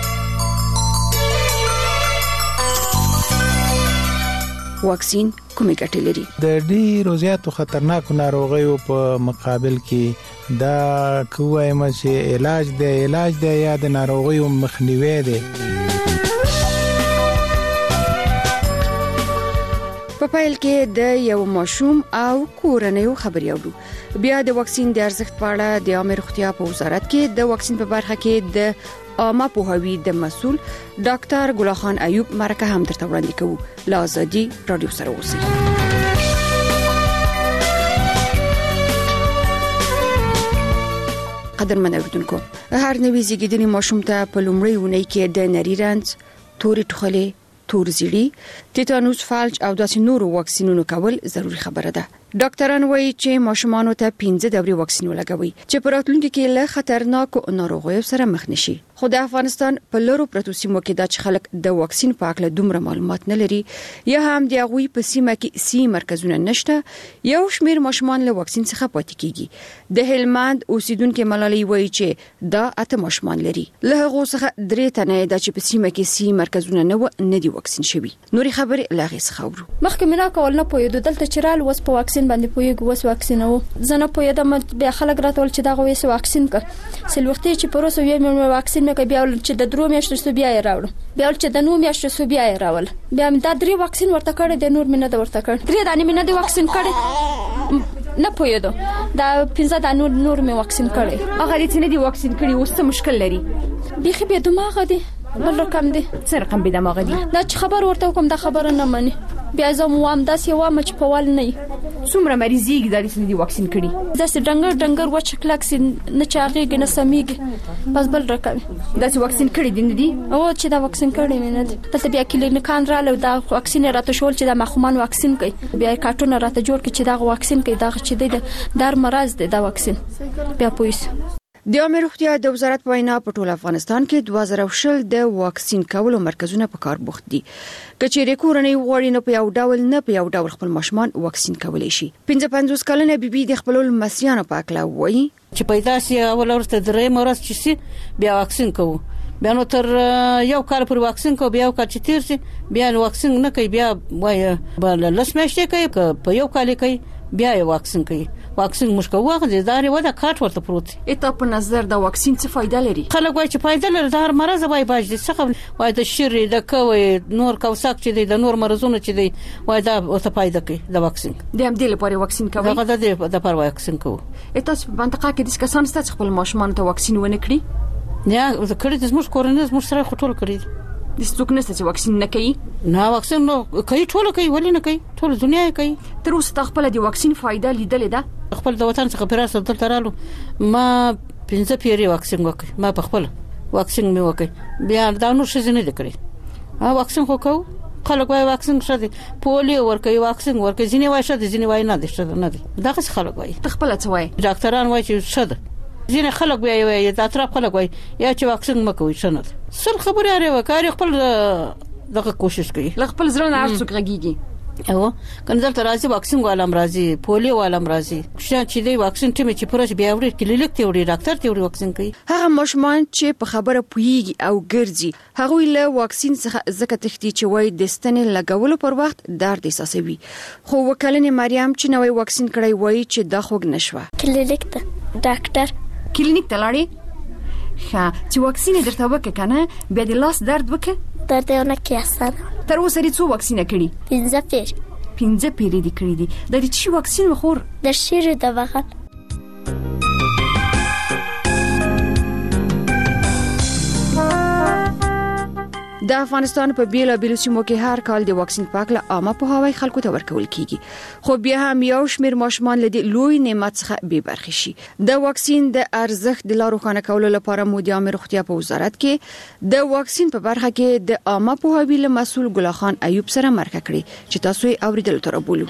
واکسین کومې ګټې لري؟ د ډېرو زیاتو خطرناکو ناروغیو په مقابل کې دا کووایم چې علاج دی علاج دی یا د ناروغیو مخنیوي دی. په پیل کې د یو ماشوم او کورنیو خبري اورو. بیا د واکسین د ارزښت په اړه د عامه روغتیا په وزارت کې د واکسین په برخه کې د عامه پوهاوي د مسول ډاکټر ګل خان ایوب مرکه هم درته وړاندې کوو. لا ازادي رادیو سره اوسئ. قدرمن اوریدونکو، هر نوې زیږیدلي ماشوم ته په لومړۍ اونۍ کې د نری رنځ، تورې ټوخلې، تور زیړی، تیتانوس، فالج او داسې نورو واکسینونو کول ضروری خبره ده. ډاکټران وایي چې ماشومانو ته پنځه دورې واکسین ولګوي چې په راتلونکي کې له خطرناکو ناروغیو سره مخ نشي. خو د افغانستان په لورو پروتو سیمو کې د خلک د واکسین په اړه دومره معلومات نه لري، یا هم د غوي په سیمه کې سی مرکزونه نشته، یو شمیر ماشومان له واکسین څخه پاتې کیږي. د هلمند اوسیدونکو ملالۍ وایي چې دا اته ماشومان لري، له هغه څخه درې تنه د چې په سیمه کې سی مرکزونه نه و نه دی واکسین شوی. نوري خبرې لاغې څخه ورو. مخکې منا کول نه پوهېدو، دلته چرال وس په واکسین باندې پوهېږو، وس واکسین وو. زه نه پوهېدم، بیا خلک راتول چې دا غوي سو واکسین ک سلوختي چې پروسه یې مې واکسین مې بیا چې د درو میاشتو سو بیا یې راوړم، بیا چې د نو میاشتو سو بیا یې راول، بیا مې دا درې واکسین ورته کړی، د نور مې نه د ورته کړ، درې دانې مې نه دی واکسین کړی، نه پوهېدو دا پنځه دانې نور مې واکسین کړی. هغه دې چې نه دی واکسین کړی اوس څه مشکل لري؟ بيخي به دماغ دی، بل رقم دی. څه رقم به دماغ دی؟ دا چې خبر ورته کوم دا خبره نه مانی، بیا زه مو هم داسې وام چې په وال نه. څومره مریضیږي د دې سندي واکسین کړي؟ داسې ډنګر ډنګر وچ کلاکس نه چاغيږي نه سميږي، بس بل رقم. داسې واکسین کړي دي نه دي؟ او چې دا واکسین کړي مې نه دي. دلته بیا کلینیکان رااله دا واکسین راته شول چې دا مخمن واکسین کوي، بیا کارتون راته جوړ کړي چې دا واکسین کوي، دا چې دی در مرز دی دا واکسین. بیا پولیس د عامه روغتیا د وزارت په وینا په ټول افغانستان کې دوه زره شل د واکسین کولو مرکزونه په کار بوخت دي. کچېرې کورنۍ غوړي نه په یو ډول نه په یو ډول خپل ماشومان واکسین کولی شي. پنځه پنځوس کلنه بیبي د خپل لمسیانو په اکلا وایي چې پیدا سي اول ورته درې مرز چې سي بیا واکسین کوو، بیا نو تر یو کال پر واکسین کو، بیا یو کال چې تیر سي بیا واکسین نه کوي، بیا وای بل لس میاشتې کوي، په یو کال کوي بیا یو واکسین کوي. واکسین مشکو واغ دي داري ودا کاټ ورته پروت. اته په نظر دا واکسین څه فائدہ لري؟ خلک وایي چې فائدہ لري، د هر مرز وای باج دي څخه وای د شری د کوي نور کوساک چې د نور مرزونه چې دی وای دا او ته فائدہ کوي د واکسین. د هم د لپاره واکسین کوي؟ دا د د لپاره واکسین کوي. اته په منطقه کې د کسان ست خپل ماشومان ته واکسین ونه کړی؟ نه د کړي د موږ کورنۍ موږ سره خټول کړی. د څوک نشته چې واکسین نه کوي؟ نه واکسین نو کوي، ټول کوي، ولې نه کوي؟ ټول دنیا کوي. تر اوسه خپل د واکسین فائدہ لیدلې ده؟ خپل د وطن څخه پراسه دلته رالو ما پنځه پیری واکسین وکړ، ما په خپل واکسین مې وکړ، بیا دا نو څه نه دکړي. ها واکسین خو کو خلک وای واکسین شته، پولیو ورکوي، واکسین ورکوي، ځینې وای شته ځینې وای نه دي شته نه دي. دا څه خلک وای؟ خپل څه وای؟ ډاکټران وای چې شته، ځینې خلک وای وای دا تر خلک وای یا چې واکسین مکوي شنه سر خبره اړه وکړي، خپل دغه کوشش کوي، خپل ځرن ارڅوک غږیږي. او کنه تر راځي واکسین والام راځي، پولیو والام راځي، چې دی واکسین ټیم چې پروژه بیا وړي کلینیک ته وړي، ډاکټر ته وړي واکسین کوي. هغه ماشومان چې په خبره پويږي او ګرځي هغه له واکسین څخه زکه تختی چې وای د ستنې لګولو پر وخت درد احساسوي. خو وکلنې مریم چې نوې واکسین کړی وای چې دا خوګ نشوه. کلینیک ته ډاکټر کلینیک ته لاړې؟ ها چې واکسین درته وکړه کنه بیا د لاس درد وکړه؟ درد یې نه کیسه. تر اوسه لري څو واکسین کړي؟ پنځه پیر. پنځه پیر دي کړی دي. د دې چی واکسین وخور؟ د شیر د وغل. د افغانستان په بیلا بیلو سیمو کې هر کال د واکسین پاکله عامه په هواي خلکو ته ورکول کیږي، خو بیا هم یو شمیر ماشومان لدی لوی نعمت څخه بې برخې شي. د واکسین د ارزښت د لارو خانه کولو لپاره مو د عامه روغتیا په وزارت کې د واکسین په برخه کې د عامه په هواي له مسول ګل خان ایوب سره مرکه کړې چې تاسو یې اوریدل تر بولو.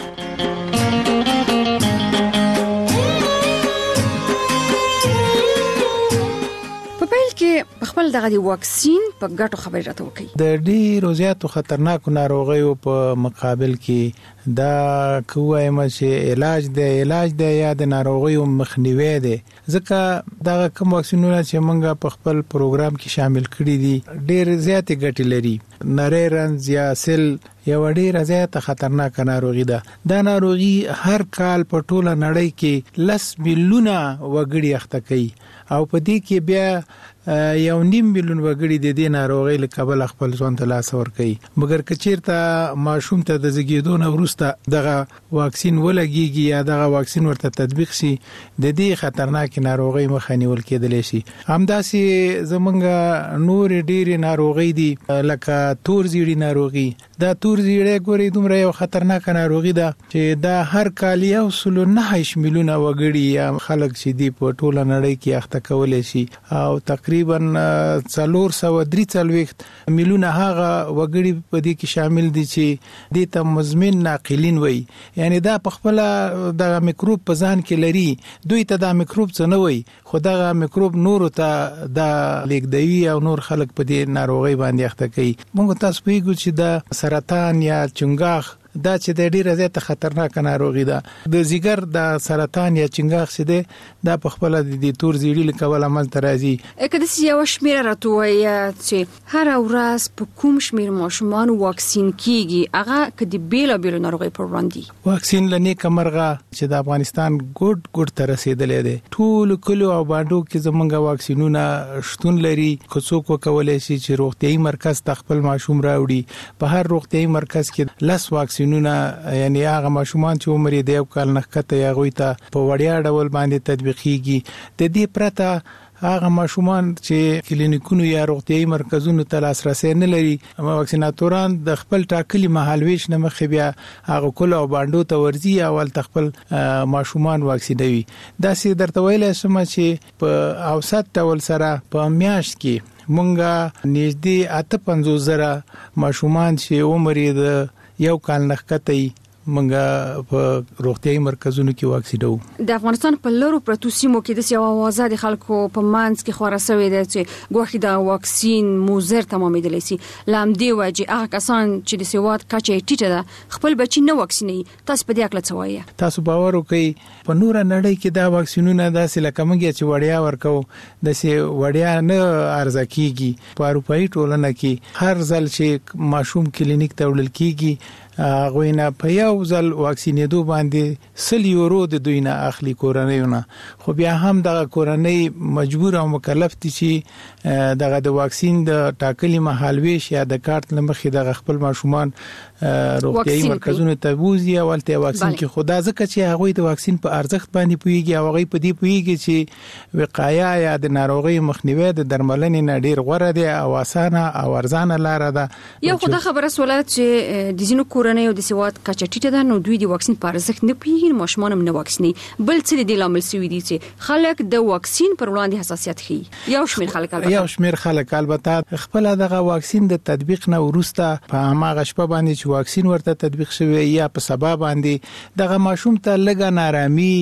کې خپل دغه دی واکسین په ګټو خبرې راته وکړي. د ډیرو زیاتو خطرناکو ناروغیو په مقابل کې دا کووایم چې علاج دی علاج دی یا د ناروغیو مخنیوي دی ځکه دا کوم واکسینونه چې موږ په خپل پروګرام کې شامل کړی دي ډېر زیات ګټې لري نری رنځ یا سل یو ډېر زیات خطرناک ناروغي ده دا ناروغي هر کال په ټوله نړۍ کې لس میلیونه وګړي اخته کوي او په دې کې بیا یو نیم میلیون وګړي د دې ناروغي له کبل خپل ځان ته لاس ور کوي مګر کچیرته ماشوم ته د زیږیدو نه وروسته دغه واکسین ولګيږي یا دغه واکسین ورته تطبیق شي د دې خطرناک ناروغي مخه نیول کېدلی شي همداسې زمونږ نور ډېری ناروغي دي لکه تور زیړی ناروغي دا تور زیړی ګوري دومره یو خطرناک ناروغي ده چې دا هر کال یو سل نه میلیونه وګړي یا خلک چې دی په ټوله نړۍ کې اخته کولای شي او تقریبا څلور سوه درې څلوېښت میلیونه هغه وګړي په دې کې شامل دي چې د ته مزمن ناقلین وي یعنی دا په خپل د میکروب په ځان کې لري دوی ته دا میکروب څه نه وي خو دا میکروب نور ته دا لیکدوي او نور خلک په دې ناروغي باندې اخته کوي موږ تاسو پیګو چې دا سرطان یا چنګاخ دا چې د ډیره زیاته خطرناک ناروغي ده د زیګر د سرطان یا چنګاخ څه ده دا په خپل د تور زیړی لکول عمل ترازی اکه د یو شمیر راتوي چې هر ورځ په کوم شمیر ماشومان واکسین کیږي هغه کدي بیل بیل ناروغي پر وړاندې واکسین لنی کمرغه چې د افغانستان ګډ ګډ تر رسیدلې ده ټول کلو او باندو کې زمونږ واکسینونه شتون لري کوڅو کولای شي چې روغتيایي مرکز خپل ماشوم راوړي په هر روغتيایي مرکز کې لاس واکسین نونه یعنی هغه ماشومان چې عمر یې د یو کال نه کته یا غوي ته په وړیا ډول باندې تطبیقيږي د دې پرته هغه ماشومان چې کلینیکونو یا روغتيایي مرکزونو ته لاسرسي نه لري واکسیناتوران د خپل ټاکلي مهالويش نه مخ بیا هغه کول او باندې ته ورزي اول تخپل ماشومان واکسینوي دا سي درته ویل شم چې په اوسط ډول سره په میاشت کې مونږه نږدې اته پنځوس زره ماشومان چې عمر یې د یو کال نه کته منګه په روغتيایي مرکزونو کې واکسینو د افغانستان په لورو پروتو سیمو کې د سیاو आवाज د خلکو په مانس کې خورا سوي دي چې غوښي د واکسین موزر تمامېدلی سي لام دی وجه هغه کسان چې د سیوات کچې ټیټه ده خپل بچی نه واکسیني تاسو په دې اکل څوایي تاسو باور وکړئ په نور نړۍ کې دا واکسینونه داسې لکه موږ چې وړیا ورکو د سی وړیا نه ارزه کیږي په اروپאי ټولنه کې هر ځل چې ماشوم کلینیک ته وړل کیږي غوینه په یو ځل واکسینېدو باندې سل یورو د دوی نه اخلي کورنیونه خو بیا هم د کورنۍ مجبور او مکلف دي چې دغه د واکسین د ټاکلي مهالويش یا د کارت لمخې د خپل ماشومان روغتيایي مرکزونو ته بوزي او ولته واکسین کې خدا ځکه چې هغه د واکسین په ارزښت باندې پويږي او هغه په دې پويږي چې وقایه یا د ناروغي مخنیوي د درملنې نه ډیر غوره دي او اسانه او ارزانه لار ده یو خدای خبره سولات چې د زینو کورنۍ او د سیوات کچټیټه ده نو دوی د واکسین په ارزښت نه پیږي ماشومان هم نه واکسیني بل څه دي لامل سوي دي چې خلک د واکسین پر وړاندې حساسیت ښيي یو شمیر خلک البته یو شمیر خلک البته خپل دغه واکسین د تطبیق نه ورسته په هغه شپه باندې چې واکسین ورته تطبیق شوی یا په سبا باندې دغه ماشوم ته لګا نارامي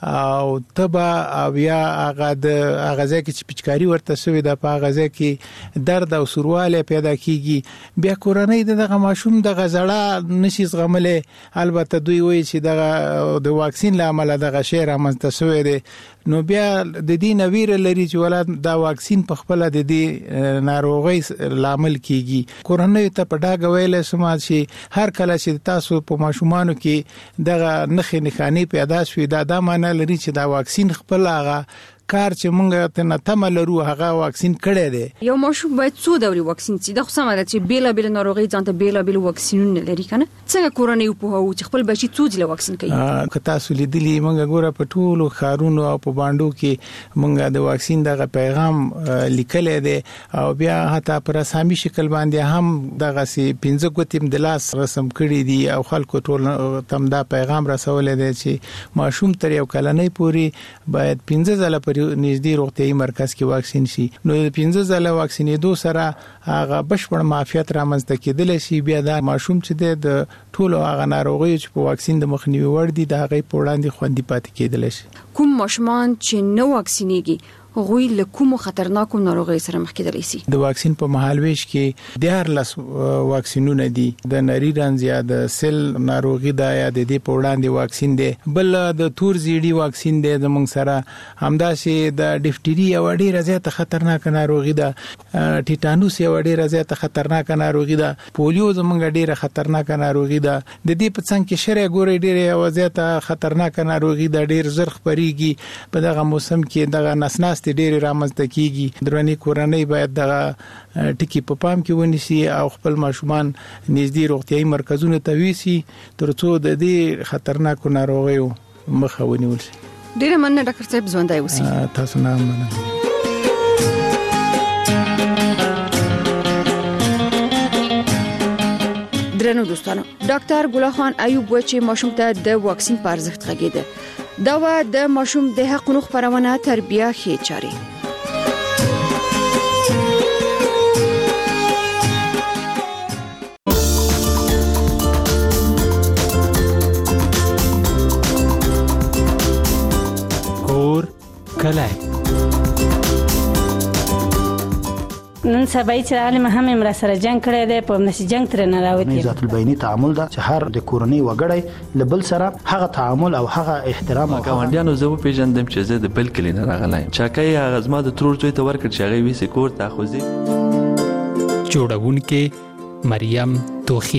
او تبا او یا هغه د هغه ځکه چې پچکاری ورته شوی د په هغه ځکه درد او سورواله پیدا کیږي بیا کورنۍ دغه ماشوم د غزړه نشي زغمله البته دوی وایي چې دغه د واکسین لامل دغه شی رامنځته شوی دی نو بیا د دې نویر لري چې ولادت دا واکسین په خپل د دې ناروغي لامل کیږي کورنۍ ته په ډاګه ویل سم چې هر کله چې تاسو په ماشومانو کې دغه نخې نخانی پیدا شوي دا د معنی لري چې دا واکسین خپل هغه کار چې مونږ ته نه تم لرو هغه واکسین کړی دی یو ماشوم باید څو دوري واکسین چې د خو سم ده چې بیل بیل ناروغي ځان ته بیل بیل واکسینونه لري کنه څنګه کورنۍ په هو چې خپل بچی څو ځله واکسین کوي که تاسو لیدلی مونږ ګوره په ټولو خارونو او په باندو کې مونږ د واکسین دغه پیغام لیکل دی او بیا حتی پر رسمي شکل باندې هم دغه سي پنځه ګوتیم د لاس رسم کړی دي او خلکو ټول تم دا پیغام رسول دی چې ماشوم تر یو کلنۍ پوري باید پنځه ځله نږدې روغتيایي مرکز کې واکسین شي نو د پنځه ځله واکسینېدو سره هغه بشپړ معافیت رامنځته کېدل شي بیا د ماشوم چې د ټولو هغه ناروغي چې په واکسین د مخنیوي وړ دي د هغه په وړاندې خوندي پاتې کېدل شي کوم ماشومان چې نو واکسینېږي غوي له کوم خطرناکو ناروغي سره مخ کېدلی شي. د واکسین په مهالويش کې د هر لاس واکسینونه دي د نری رنځ یا د سل ناروغي دا یا د دې په وړاندې واکسین دی. بل د تور زیړی واکسین دی زموږ سره همداسې د ډیفټری او ډیره زیاته خطرناک ناروغي ده. ټیټانوس یو ډیره زیاته خطرناک ناروغي ده. پولیو زموږ ډیره خطرناک ناروغي ده. د دې په څنګ کې شری ګوري ډیره زیاته خطرناک ناروغي ده. ډیر زر خبريږي په دغه موسم کې دغه نسناست ډیر رامنځته کیږي. درونی کورنۍ باید دغه ټکی په پام کې ونیسي او خپل ماشومان نږدې روغتيایي مرکزونو ته ویسي ترڅو د دې خطرناکو ناروغیو مخه ونیول شي. ډیر مننه ډاکټر صاحب ژوندای اوسئ. تاسو نه مننه. درنو دوستانو، ډاکټر ګل خان ایوب و چې ماشوم ته د واکسین په ارزښت غږیده. دا و د ماشوم د حقوقو خبرونه تربیه خې چاري. کور کلای نن سبا چې عالم هم امر سره جنگ کړی دی په نشي جنگ تر نه راوتی. ذات البینی تعامل دا چې هر د کورنۍ وګړی لبل سره هغه تعامل او هغه احترام او ګاونډیانو زه په پیژندم چې زه د بل کلی نه راغلایم. چاکای هغه زما د ترور زوی ته ورکړ چې هغه ویسه کور ته خوځي. جوړونکې مریم توخی.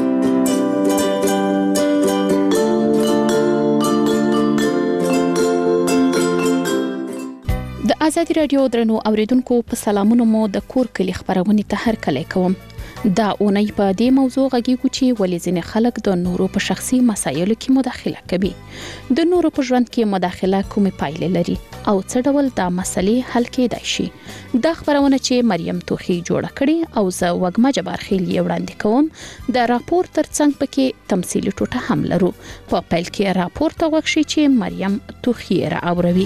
د آزادي رادیو درنو اوریدونکو په سلامونو مو د کور کلی خبرونه ته هر کله کوم. دا اونۍ په دې موضوع غږیږو چې ولې ځینې خلک د نورو په شخصي مسایلو کې مداخله کوي. د نورو په ژوند کې مداخله کومې پایلې لري او څه ډول دا مسلې حل کېدای شي. دا خبرونه چې مریم توخی جوړه کړې او زه وګما جبار خیل یې وړاندې کوم. د راپور ترڅنګ پکې تمثيلي ټوټه هم لرو. په پیل کې راپور ته وښیي چې مریم توخی را اوروي.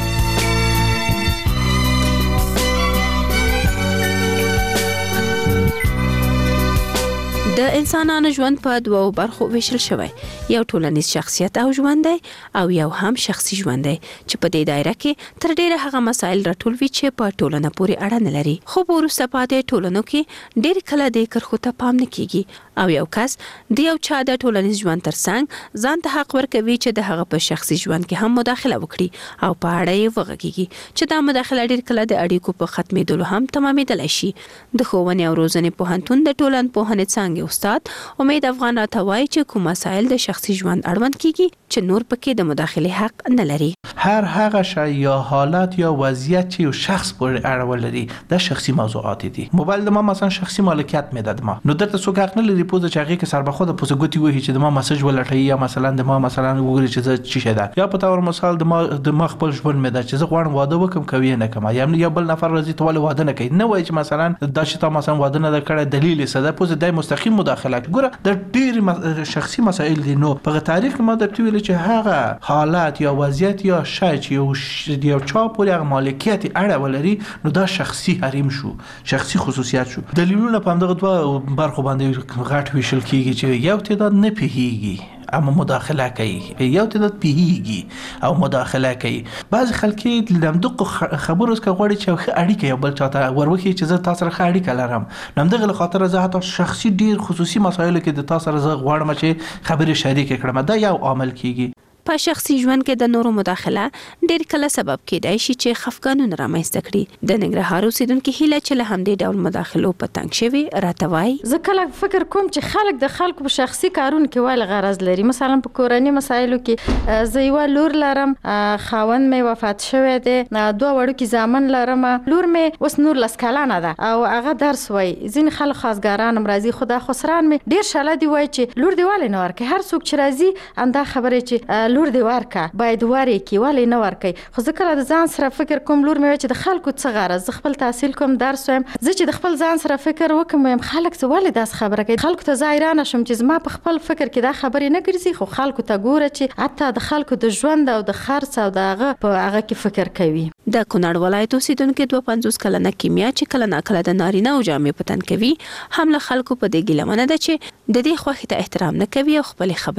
د انسانانو ژوند په دوو برخو ویشل شوی. یو ټولنیز شخصیت او ژوند دی او یو هم شخصي ژوند دی چې په دې دایره کې تر ډیره هغه مسایل راټول وي چې په ټولنه پورې اړه نه لري. خو وروسته پاتې ټولنو کې ډیر کله د کرخو ته پام نه کیږي او یو کس د یو چا د ټولنیز ژوند ترڅنګ ځان ته حق ورکوي چې د هغه په شخصي ژوند کې هم مداخله وکړي او په اړه یې وغږیږي چې دا مداخله ډیر کله د اړیکو په ختمېدلو هم تمامېدلی شي. د ښوونې او روزنې پوهنتون د ټولنپوهنې څانګې استاد امید افغان راته وایي چې کوم مسایل د شخصي ژوند اړوند کیږي چې نور پکې د مداخله حق نه لري. هر هغه شی یا حالت یا وضعیت چې یو شخص پورې اړه لري د شخصي موضوعات دي. موبایل د ما مثلا شخصي مالکیت مې د ما نو درته څوک حق نه لري پوزه چې هغه کې سر به خود پوزه ګوتی وایي چې د ما مسج ولټي یا مثلا د ما مثلا وګوري چې زه چی شته یا په تور مثال د ما د ما خپل ژوند مې د چې زه غواړم واده وکم کوي نه کما یا بل نفر راځي ته ول واده نه کوي نه وایي چې مثلا دا چې تا مثلا واده نه کړی دلیل څه ده پوزه د مستقیم مداخله ګوره د ډیر شخصي مسایل دي. نو په تاریخ ما درته ویل چې هغه حالات یا وضعیت یا شای چې یو یو چا پورې مالکیت اړه ولري نو دا شخصي حریم شو شخصي خصوصیات شو. دلیلونه په دغه دوه برخو باندې غټ ویشل کیږي چې یو تعداد نه پیږي اما مداخله کوي یو تعداد پیږي او مداخله کوي. بعض خلک لمدق خبرو څخه غواړي چې اړیکه یو بل چاته وروخي چې زه تاسو سره اړیکه لرم نو دغه خاطر زه حتی شخصي ډیر خصوصي مسایل کې د تاسو سره زه غواړم چې خبرې شریک کړم. دا یو عامل کیږي. په شخصي ژوند کې د نورو مداخله ډېر کله سبب کېدای شي چې خفګانونه رامنځته کړي. د ننګرهار اوسیدونکو هیله چې له همدې ډول مداخلو په تنګ شوي راته وایي زه کله فکر کوم چې خلک د خلکو په شخصي کارونو کې وایي غرض لري. مثلا په کورنۍ مسایلو کې زه یو لور لرم خاوند مې وفات شوی دی دوه وړوکي زامن لرم لور مې اوس نور لس کلنه ده او هغه درس وایي. ځینې خلک خاصګاران مرضی خدا خسران مې ډېر شاله دی وایي چې لور دی والي نه ورکه هر څوک چې راځي انده خبره چې لور دی ورکه باید وری کی ولی نه ورکي. خو زه کله د ځان سره فکر کوم لور مې چې د خلکو څه غرض زه خپل تحصیل کوم درس وایم زه چې د خپل ځان سره فکر وکم وایم خلک څه ولی داس خبره کوي خلکو ته ځایرانه شم چې زما په خپل فکر کې دا خبرې نه ګرځي خو خلکو ته ګوره چې حتی د خلکو د ژوند او د خرڅ او دغه په هغه کې فکر کوي. د کونړ ولایت اوسیدونکو دوه پنځوس کلنه کیمیا چې کله ناکله د نارینه او جامې په تن کوي هم له خلکو په دې ګیلمنه ده چې د دې خوښي ته احترام نه کوي او خپل خبرې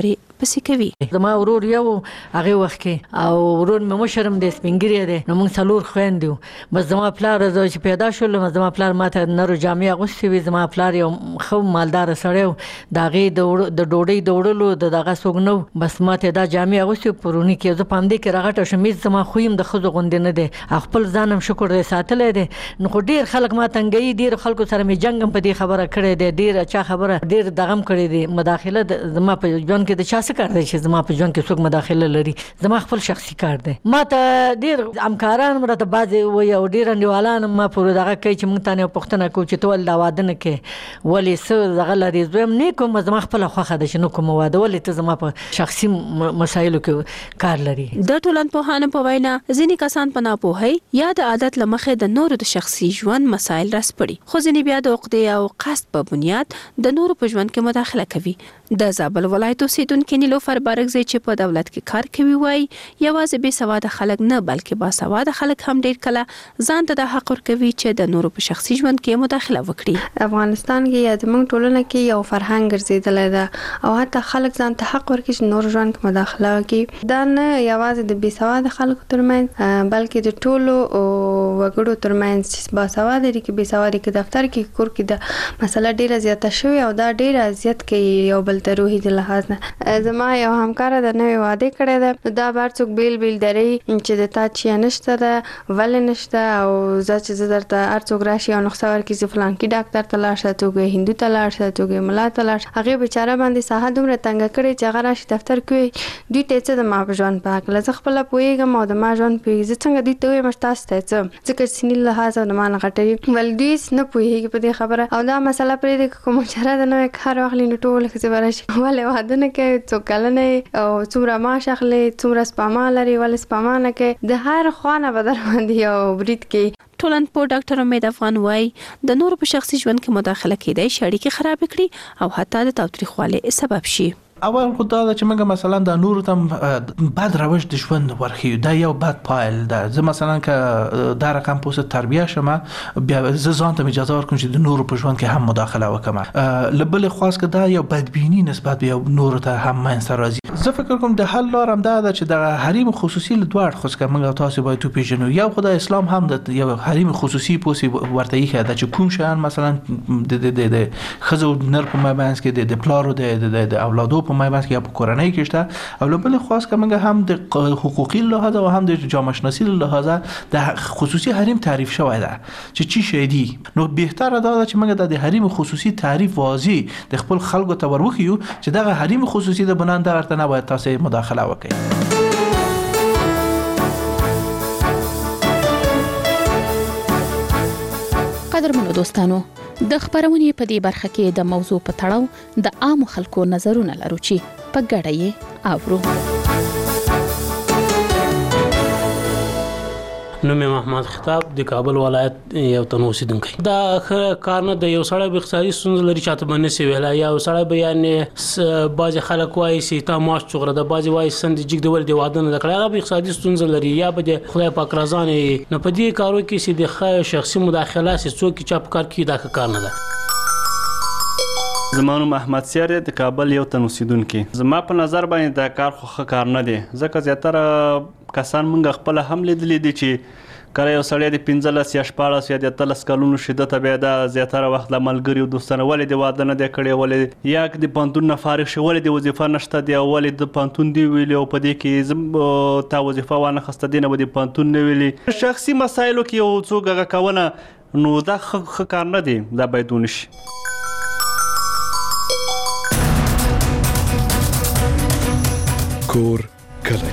ورپسې کوي. زما ورور یو هغه وخت کې او ورور مې مشرم د سپینګری دی نو موږ څلور خويندو بس زما پلار زه چې پیدا شول زما پلار ماته نرو جامې اغوستې وي. زما پلار یو خو مالدار سړی دا غي د ډوډۍ دوړلو د دغه سوګنو بس ماته دا جامې اغوستې پرونی کې زه پام دې کې راغټه شمیز زما خویم د خزو غوندې نه دی خپل ځانم شکر دې ساتلې دي نو ډیر خلک ما تنګي ډیر خلکو سره می جنگم په دې خبره کړې دي ډیر چا خبره ډیر دغم کړې دي مداخله زما په ژوند کې د چا څه کار دی چې زما په ژوند کې څوک مداخله لري زما خپل شخصي کار دی. ما ته ډیر همکاران مرته بعضي وي او ډیر انډیوالان ما پر دغه کوي چې مونږ ته نه پښتنه کو چې تول دا واده نه کې ولې څه دغه لري زم نه کوم زما خپل خوخه ده چې نو کوم واده ولې ته زما په شخصي مسایلو کې کار لري. د ټولنپوهانو په وینا ځینې کسان په ناپوهۍ یا د عادت لمخې د نورو د شخصي ژوند مسایل راسپړي خو ځینې بیا د عقدې او قصد په بنیاد د نورو په ژوند کې مداخله کوي. د زابل ولایت اوسیدونکو نیلوفر بارګزی چې په دولت کې کار کوي وایي یوازې بې سواده خلک نه بلکې با سواده خلک هم ډیر کله ځان ته د حق ورکوي چې د نورو په شخصي ژوند کې مداخله وکړي. افغانستان کې یا زموږ ټولنه کې یو فرهنګ ګرځیدلی ده او حتی خلک ځان ته حق ورکړي چې نور ژوند کې مداخله وکړي. دا نه یوازې د بې سواده خلکو ترمنځ بلکې د ټولو وګړو ترمنځ چې با سواده دي کې بې سواده کې دفتر کې کور کې د مسله ډیره زیاته شوې او دا ډیره اذیت کوي یو بل ته روحي د لحاظ نه. زما یو همکار د نوې واده کړی ده دا بار څوک بیل بیل دري چې د تا چې نشته ده ولې نشته او زه چې زه درته هر څوک راشي او نسخه ورکړي چې فلانکي ډاکټر ته لاړ شه څوک هندو ته لاړ شه څوک ملا ته لاړ شه هغه بیچاره باندې ساحه دومره تنګ کړي چې هغه راشي دفتر کې دوی ته څه د ما په ژوند په حق لزه خپل پويګم او د ما ژوند په زه څنګه دوی ته وایم تاسو ته څه ځکه سنیل لحاظ او د ما نه غټي ول دوی نه پويږي په دې خبره او دا مسله پرې د کوم چاره د نوې کار واخلي نو ټول څه ورشي ولې واده نه کوي څوک کلنه او څومره معاش اخلي څومره سپما لري ولې سپما نه کوي د هر خوانه بدر باندې یو برید کوي. ټولنپوه ډاکټر امید افغان وایي د نورو په شخصي ژوند کې مداخله کېدای شي اړیکې خراب کړي او حتی د تاوتریخوالي سبب شي. اول خو دا چې موږ مثلا د نورو تم بد روش د ژوند ورخي دا یو بد پایل ده. زه مثلا که دا رقم پوسه تربیه شمه بیا زه ځان ته اجازه ورکوم چې د نورو په ژوند کې هم مداخله وکم لبل خاص که دا یو بدبینی نسبت به نورو ته هم منځ راځي. زه فکر کوم د حل لار هم دا ده چې د حریم خصوصي لدوړ خو که موږ تاسو باید تو پیژنو یو خدای اسلام هم د یو حریم خصوصي پوسی ورته یې ده چې کوم شان مثلا د د د خزو نر په مابینس کې د پلارو د د اولادو په مابینس کې په کورنۍ کې شته او بل خاص که موږ هم د حقوقي لحاظ او هم د جامعه شناسی لحاظ د خصوصي حریم تعریف شوی ده چې چی شي دي نو بهتره ده چې موږ د حریم خصوصي تعریف واضح د خپل خلکو ته وروخیو چې دغه حریم خصوصي د بنان د ورته نه باید تاسو مداخله وکړئ. قدرمنو دوستانو د خبرونې په دې برخه کې د موضوع په تړاو د عام خلکو نظرونه لرو چې په ګډه یې اورو. نوم محمد خطاب د کابل ولایت یو تن اوسیدونکی. دا کار نه د یو سړی په اقتصادي ستونزې لري چاته باندې سی ویلا یا سړی بیان بعض خلک وایي چې تا ماش چغره د بعض وایي سند جګ د ول دی واده نه کړی هغه په اقتصادي ستونزې لري یا به خدای پاک رضانه نه په دې کارو کې چې د شخصي مداخله سي څوک چاپ کار کوي دا کار نه ده. زمانو محمد سیار د کابل یو تن اوسیدونکی. زما په نظر باندې دا کار خو ښه کار نه دی ځکه زیاتره کسان مونږ خپل هم لیدلي دي چې کله یو سړی د پنځلس یا شپاړس یا د اتلس کلونو شدت بیا دا زیاتره وخت له ملګري او دوستانو ولې د واده نه دی کړی ولې یا د پانتون نه فارغ شي ولې د وظیفه نشته دی ولې د پانتون دی ویلی او په دې کې زم تا وظیفه وانه خسته دی نه به د پانتون نه ویلی شخصي مسایلو کې یو څوک هغه کونه نو دا ښه کار نه دی دا باید ونشي. کور کلی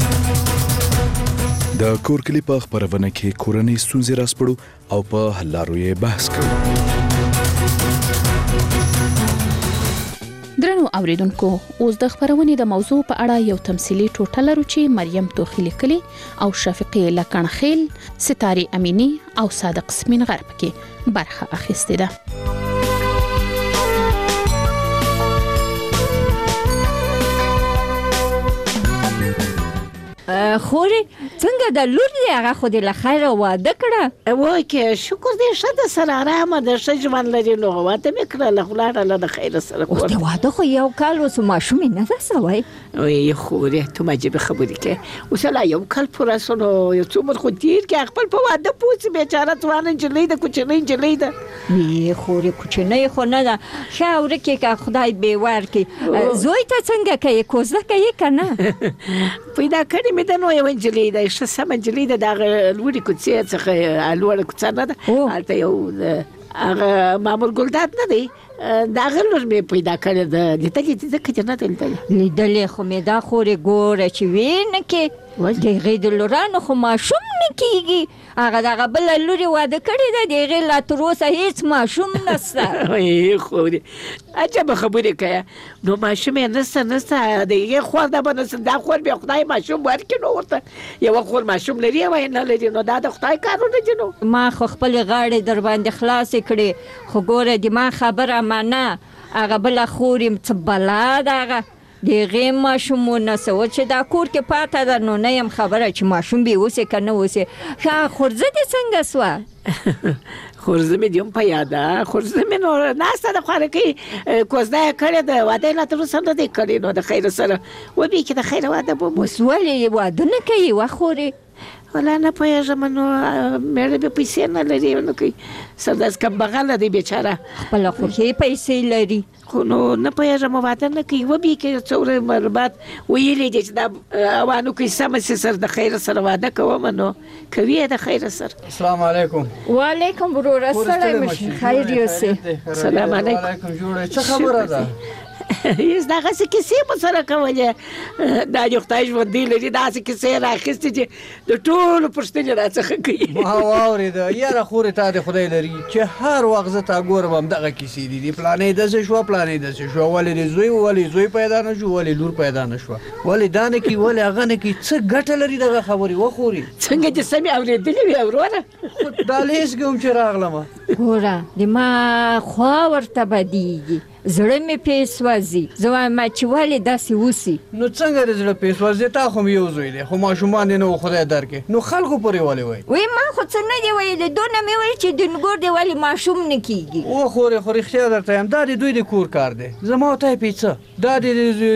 د کور کلی په خبرونه کې کورنۍ ستونزې راسپړو او په حل لارو یې بحث کوو. درنو اوریدونکو اوس د خبرونې د موضوع په اړه یو تمثيلي ټوټه لرو چې مریم توخی لیکلي او شفیقې لکنخیل ستاري امینی او صادق سمین غرب کې برخه اخیسته ده. خوري څنګه د لور دی هغه خو دې له خیره واده کړه وای کې شکر دې ښه د سره آرامه د ښه ژوند لري نو واده مې کړله خو لاړله د خیره سره اوس د واده خو یو کال اوس ماشوم یې نه ده سوی وای خوري ته مجبې خبرې کوې اوس لا یو کال پوره شو نو یو څو عمر خو تېر کړې خپل په واده پوه شي بېچاره ځوانه نجلۍ ده کوچنۍ نجلۍ ده وی خوري کوچنۍ خو نه ده ښه ورکې که خدای بې ورکړي زوی ته څنګه کوې کوزده کوې که نه پیدا کړې مې ده نو یوه نجلۍ ده ښه سمه نجلۍ ده د هغه لوړې کوڅې څخه لوړه کوڅه نه ده هلته یو هغه مامور ګلداد نه دی د هغه لور مې پیدا کړې ده لیدلې دې ده که دې نه ده لیدلې لیدلې خو مې دا خورې ګوره چې ویې نه کې د هغې د لورانو خو ماشوم نه کېږي هغه د هغه بله لورې واده کړې ده د هغې لا تر اوسه هېڅ ماشوم نشته وایي خورې عجبه خبرې کوې نو ماشوم یې نشته نشته د هغې خور ده به نشته دا خور بیا خدای ماشوم ورکړي نو ورته یوه خور ماشوم لري یوه یې نه لري نو دا د خدای کارونه دي نو ما خو خپلې غاړې در باندې خلاصې کړې خو ګوره د ما خبره منه هغه بله خور یم څه بلا ده هغه د هغې ماشومونه څه و چې دا کور کې پاته ده نو نه یم خبره چې ماشوم به یې اوسې که نه اوسې ښه خورزه دې څنګه سوه خورزه مې دې هم په یاده خورزه مې نو ناسته ده خوارکۍ کوزده یې کړې ده واده یې لا تر اوسه نه دی کړی نو د خیره سره وبې کې د خیره واده به اوس ولې واده نه کوي وه خورې ولا نه پوهېږم نو مېړه بیا پیسې نه لري نو کوي سر داسې کمبغله دی بېچاره خپله خو ښې پیسې لري خو نو نه پوهېږم واده نه کوي وبې کې څو ورځې معلومات ویلي دي چې دا اوانو کوي سمه سي سر د خیره سره واده کوم نو کوي یې د خیره سره السلام علیکم وعلیکم وروره ستړی مه شي خیر یوسې سلام علیکم جوړې څه خبره ده هېڅ دغسې کیسې مو سره کولې دا د خدای ژوندی لري داسې کیسې یې رااخیستې چې د ټولو پوښتنې راڅخه کوي ما واورېده یاره خورې تا د خدای لري چې هر وخت زه تا ګورم همدغه کیسې دي د پلانې داسې شوه پلانې داسې شوه ولې د زوی ولې زوی پیدا نه شو ولې لور پیدا نه شوه ولې دا نه کي ولې هغه نه کي څه ګټه لري دغه خبرې وخوري څنګه چې سمې اورېدلې وي وروره خو دا لیس کې هم چې راغلمه ګوره د ما خوا ورته بدېږي زړه مې پې سوځي زه وایم چې ولې داسې وسي نو څنګه د زړه پې سوځي تا خو مې یو زوی دی خو ماشومان دې نه و خدای درکړې نو خلکو پورې ولې وایي وایي ما خو څه نه دي ویلي دونه مې ویل چې د نګور دی ولې ماشوم نه کېږي او خورې خو رښتیا درته یم دا د دوی د کور کار دی زما او ته یې پې څه دا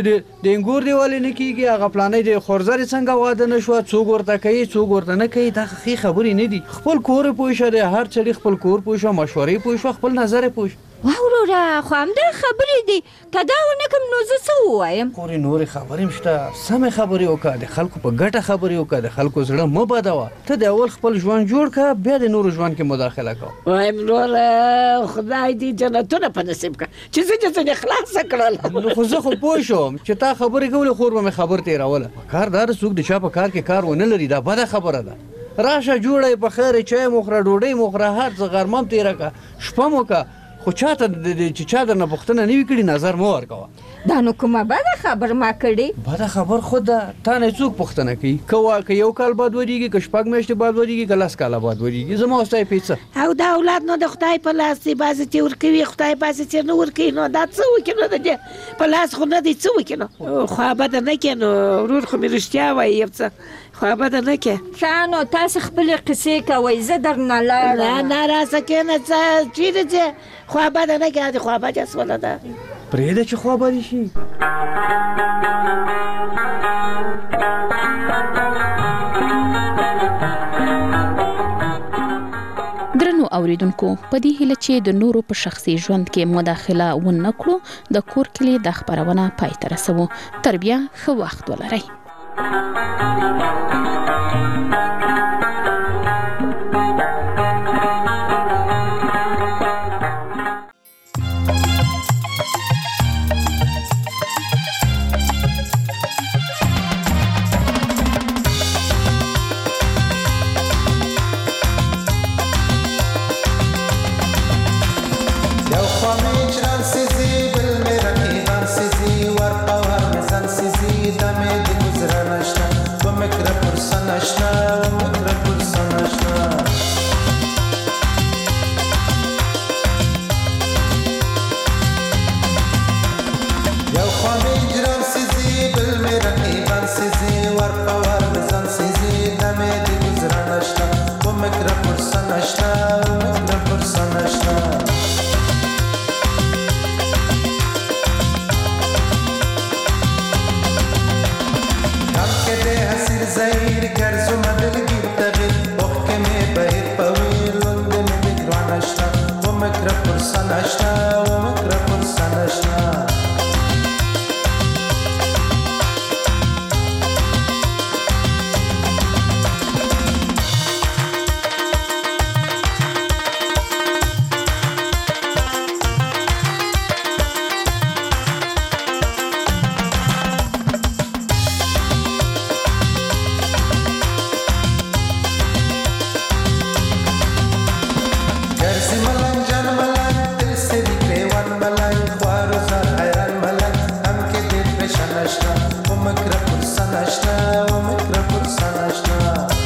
د انګور دی ولې نه کېږي هغه پلانۍ د خورزرې څنګه واده نه شوه څوک ورته کوي څوک ورته نه کوي دا ښې خبرې نه دي خپل کور یې پوه شه دی هر سړي خپل کور پوه شه مشورې پوه شوه خپل نظر یې پوه شه وروره خو همدا خبرې دي که دا ونه کړم نو زه څه ووایم خورې نورې خبرې هم شته سمې خبرې وکړه د خلکو په ګټه خبرې وکړه د خلکو زړه مه بدوه ته د اول خپل ژوند جوړ کړه بیا د نورو ژوند کې مداخله کوه وایم وروره خدای دې جنتونه په نصیب کړه چې زه چې څه خلاصه کړله نو خو زه خو پوه شوم چې تا خبرې کولې خور به مې خبر تېروله کار دا ده څوک د چا په کار کې کار ونه لري دا بده خبره ده راشه جوړه په خیر چای مو خوره ډوډۍ مو خوره هر څه غرمه هم تېره کړه شپه مو کړه خو چاته چې چا درنه پوښتنه نه وي کړې نظر مه ورکوه دا نو کومه بده خبر ما کړې بده خبر خو ده تا نه څوک پوښتنه کوي که یو کال بعد ودرېږي که شپږ میاشتې بعد ودرېږي که لس کاله بعد ودرېږي زما اوس ته یې پیڅه او دا اولاد نو د خدای په لاس دی بعضې چې ورکوي خدای بعضې چې نه ورکوي نو دا څه وکړي نو د دې په لاس خو نه دی څه وکړي نو خوابده نه کړې نو ورور خو مې رښتیا وایي یو څه خوابده نه کړې ښه نو تاسې خپلې قصې کوئ زه درنه لاړم نه نه راسه کښېنه څه چېرې ځې خوابده نه کړې د خوابده سوله ده پرېږده چې خوابدې شي درنو اوریدونکو په دې هیله چې د نورو په شخصي ژوند کې مداخله ونه کړو د کور کلی د خبرونه پای ته رسوو تر بیا ښه وخت ولرئ Make it up. عمرك رب سنشتا عمرك رب سنشتا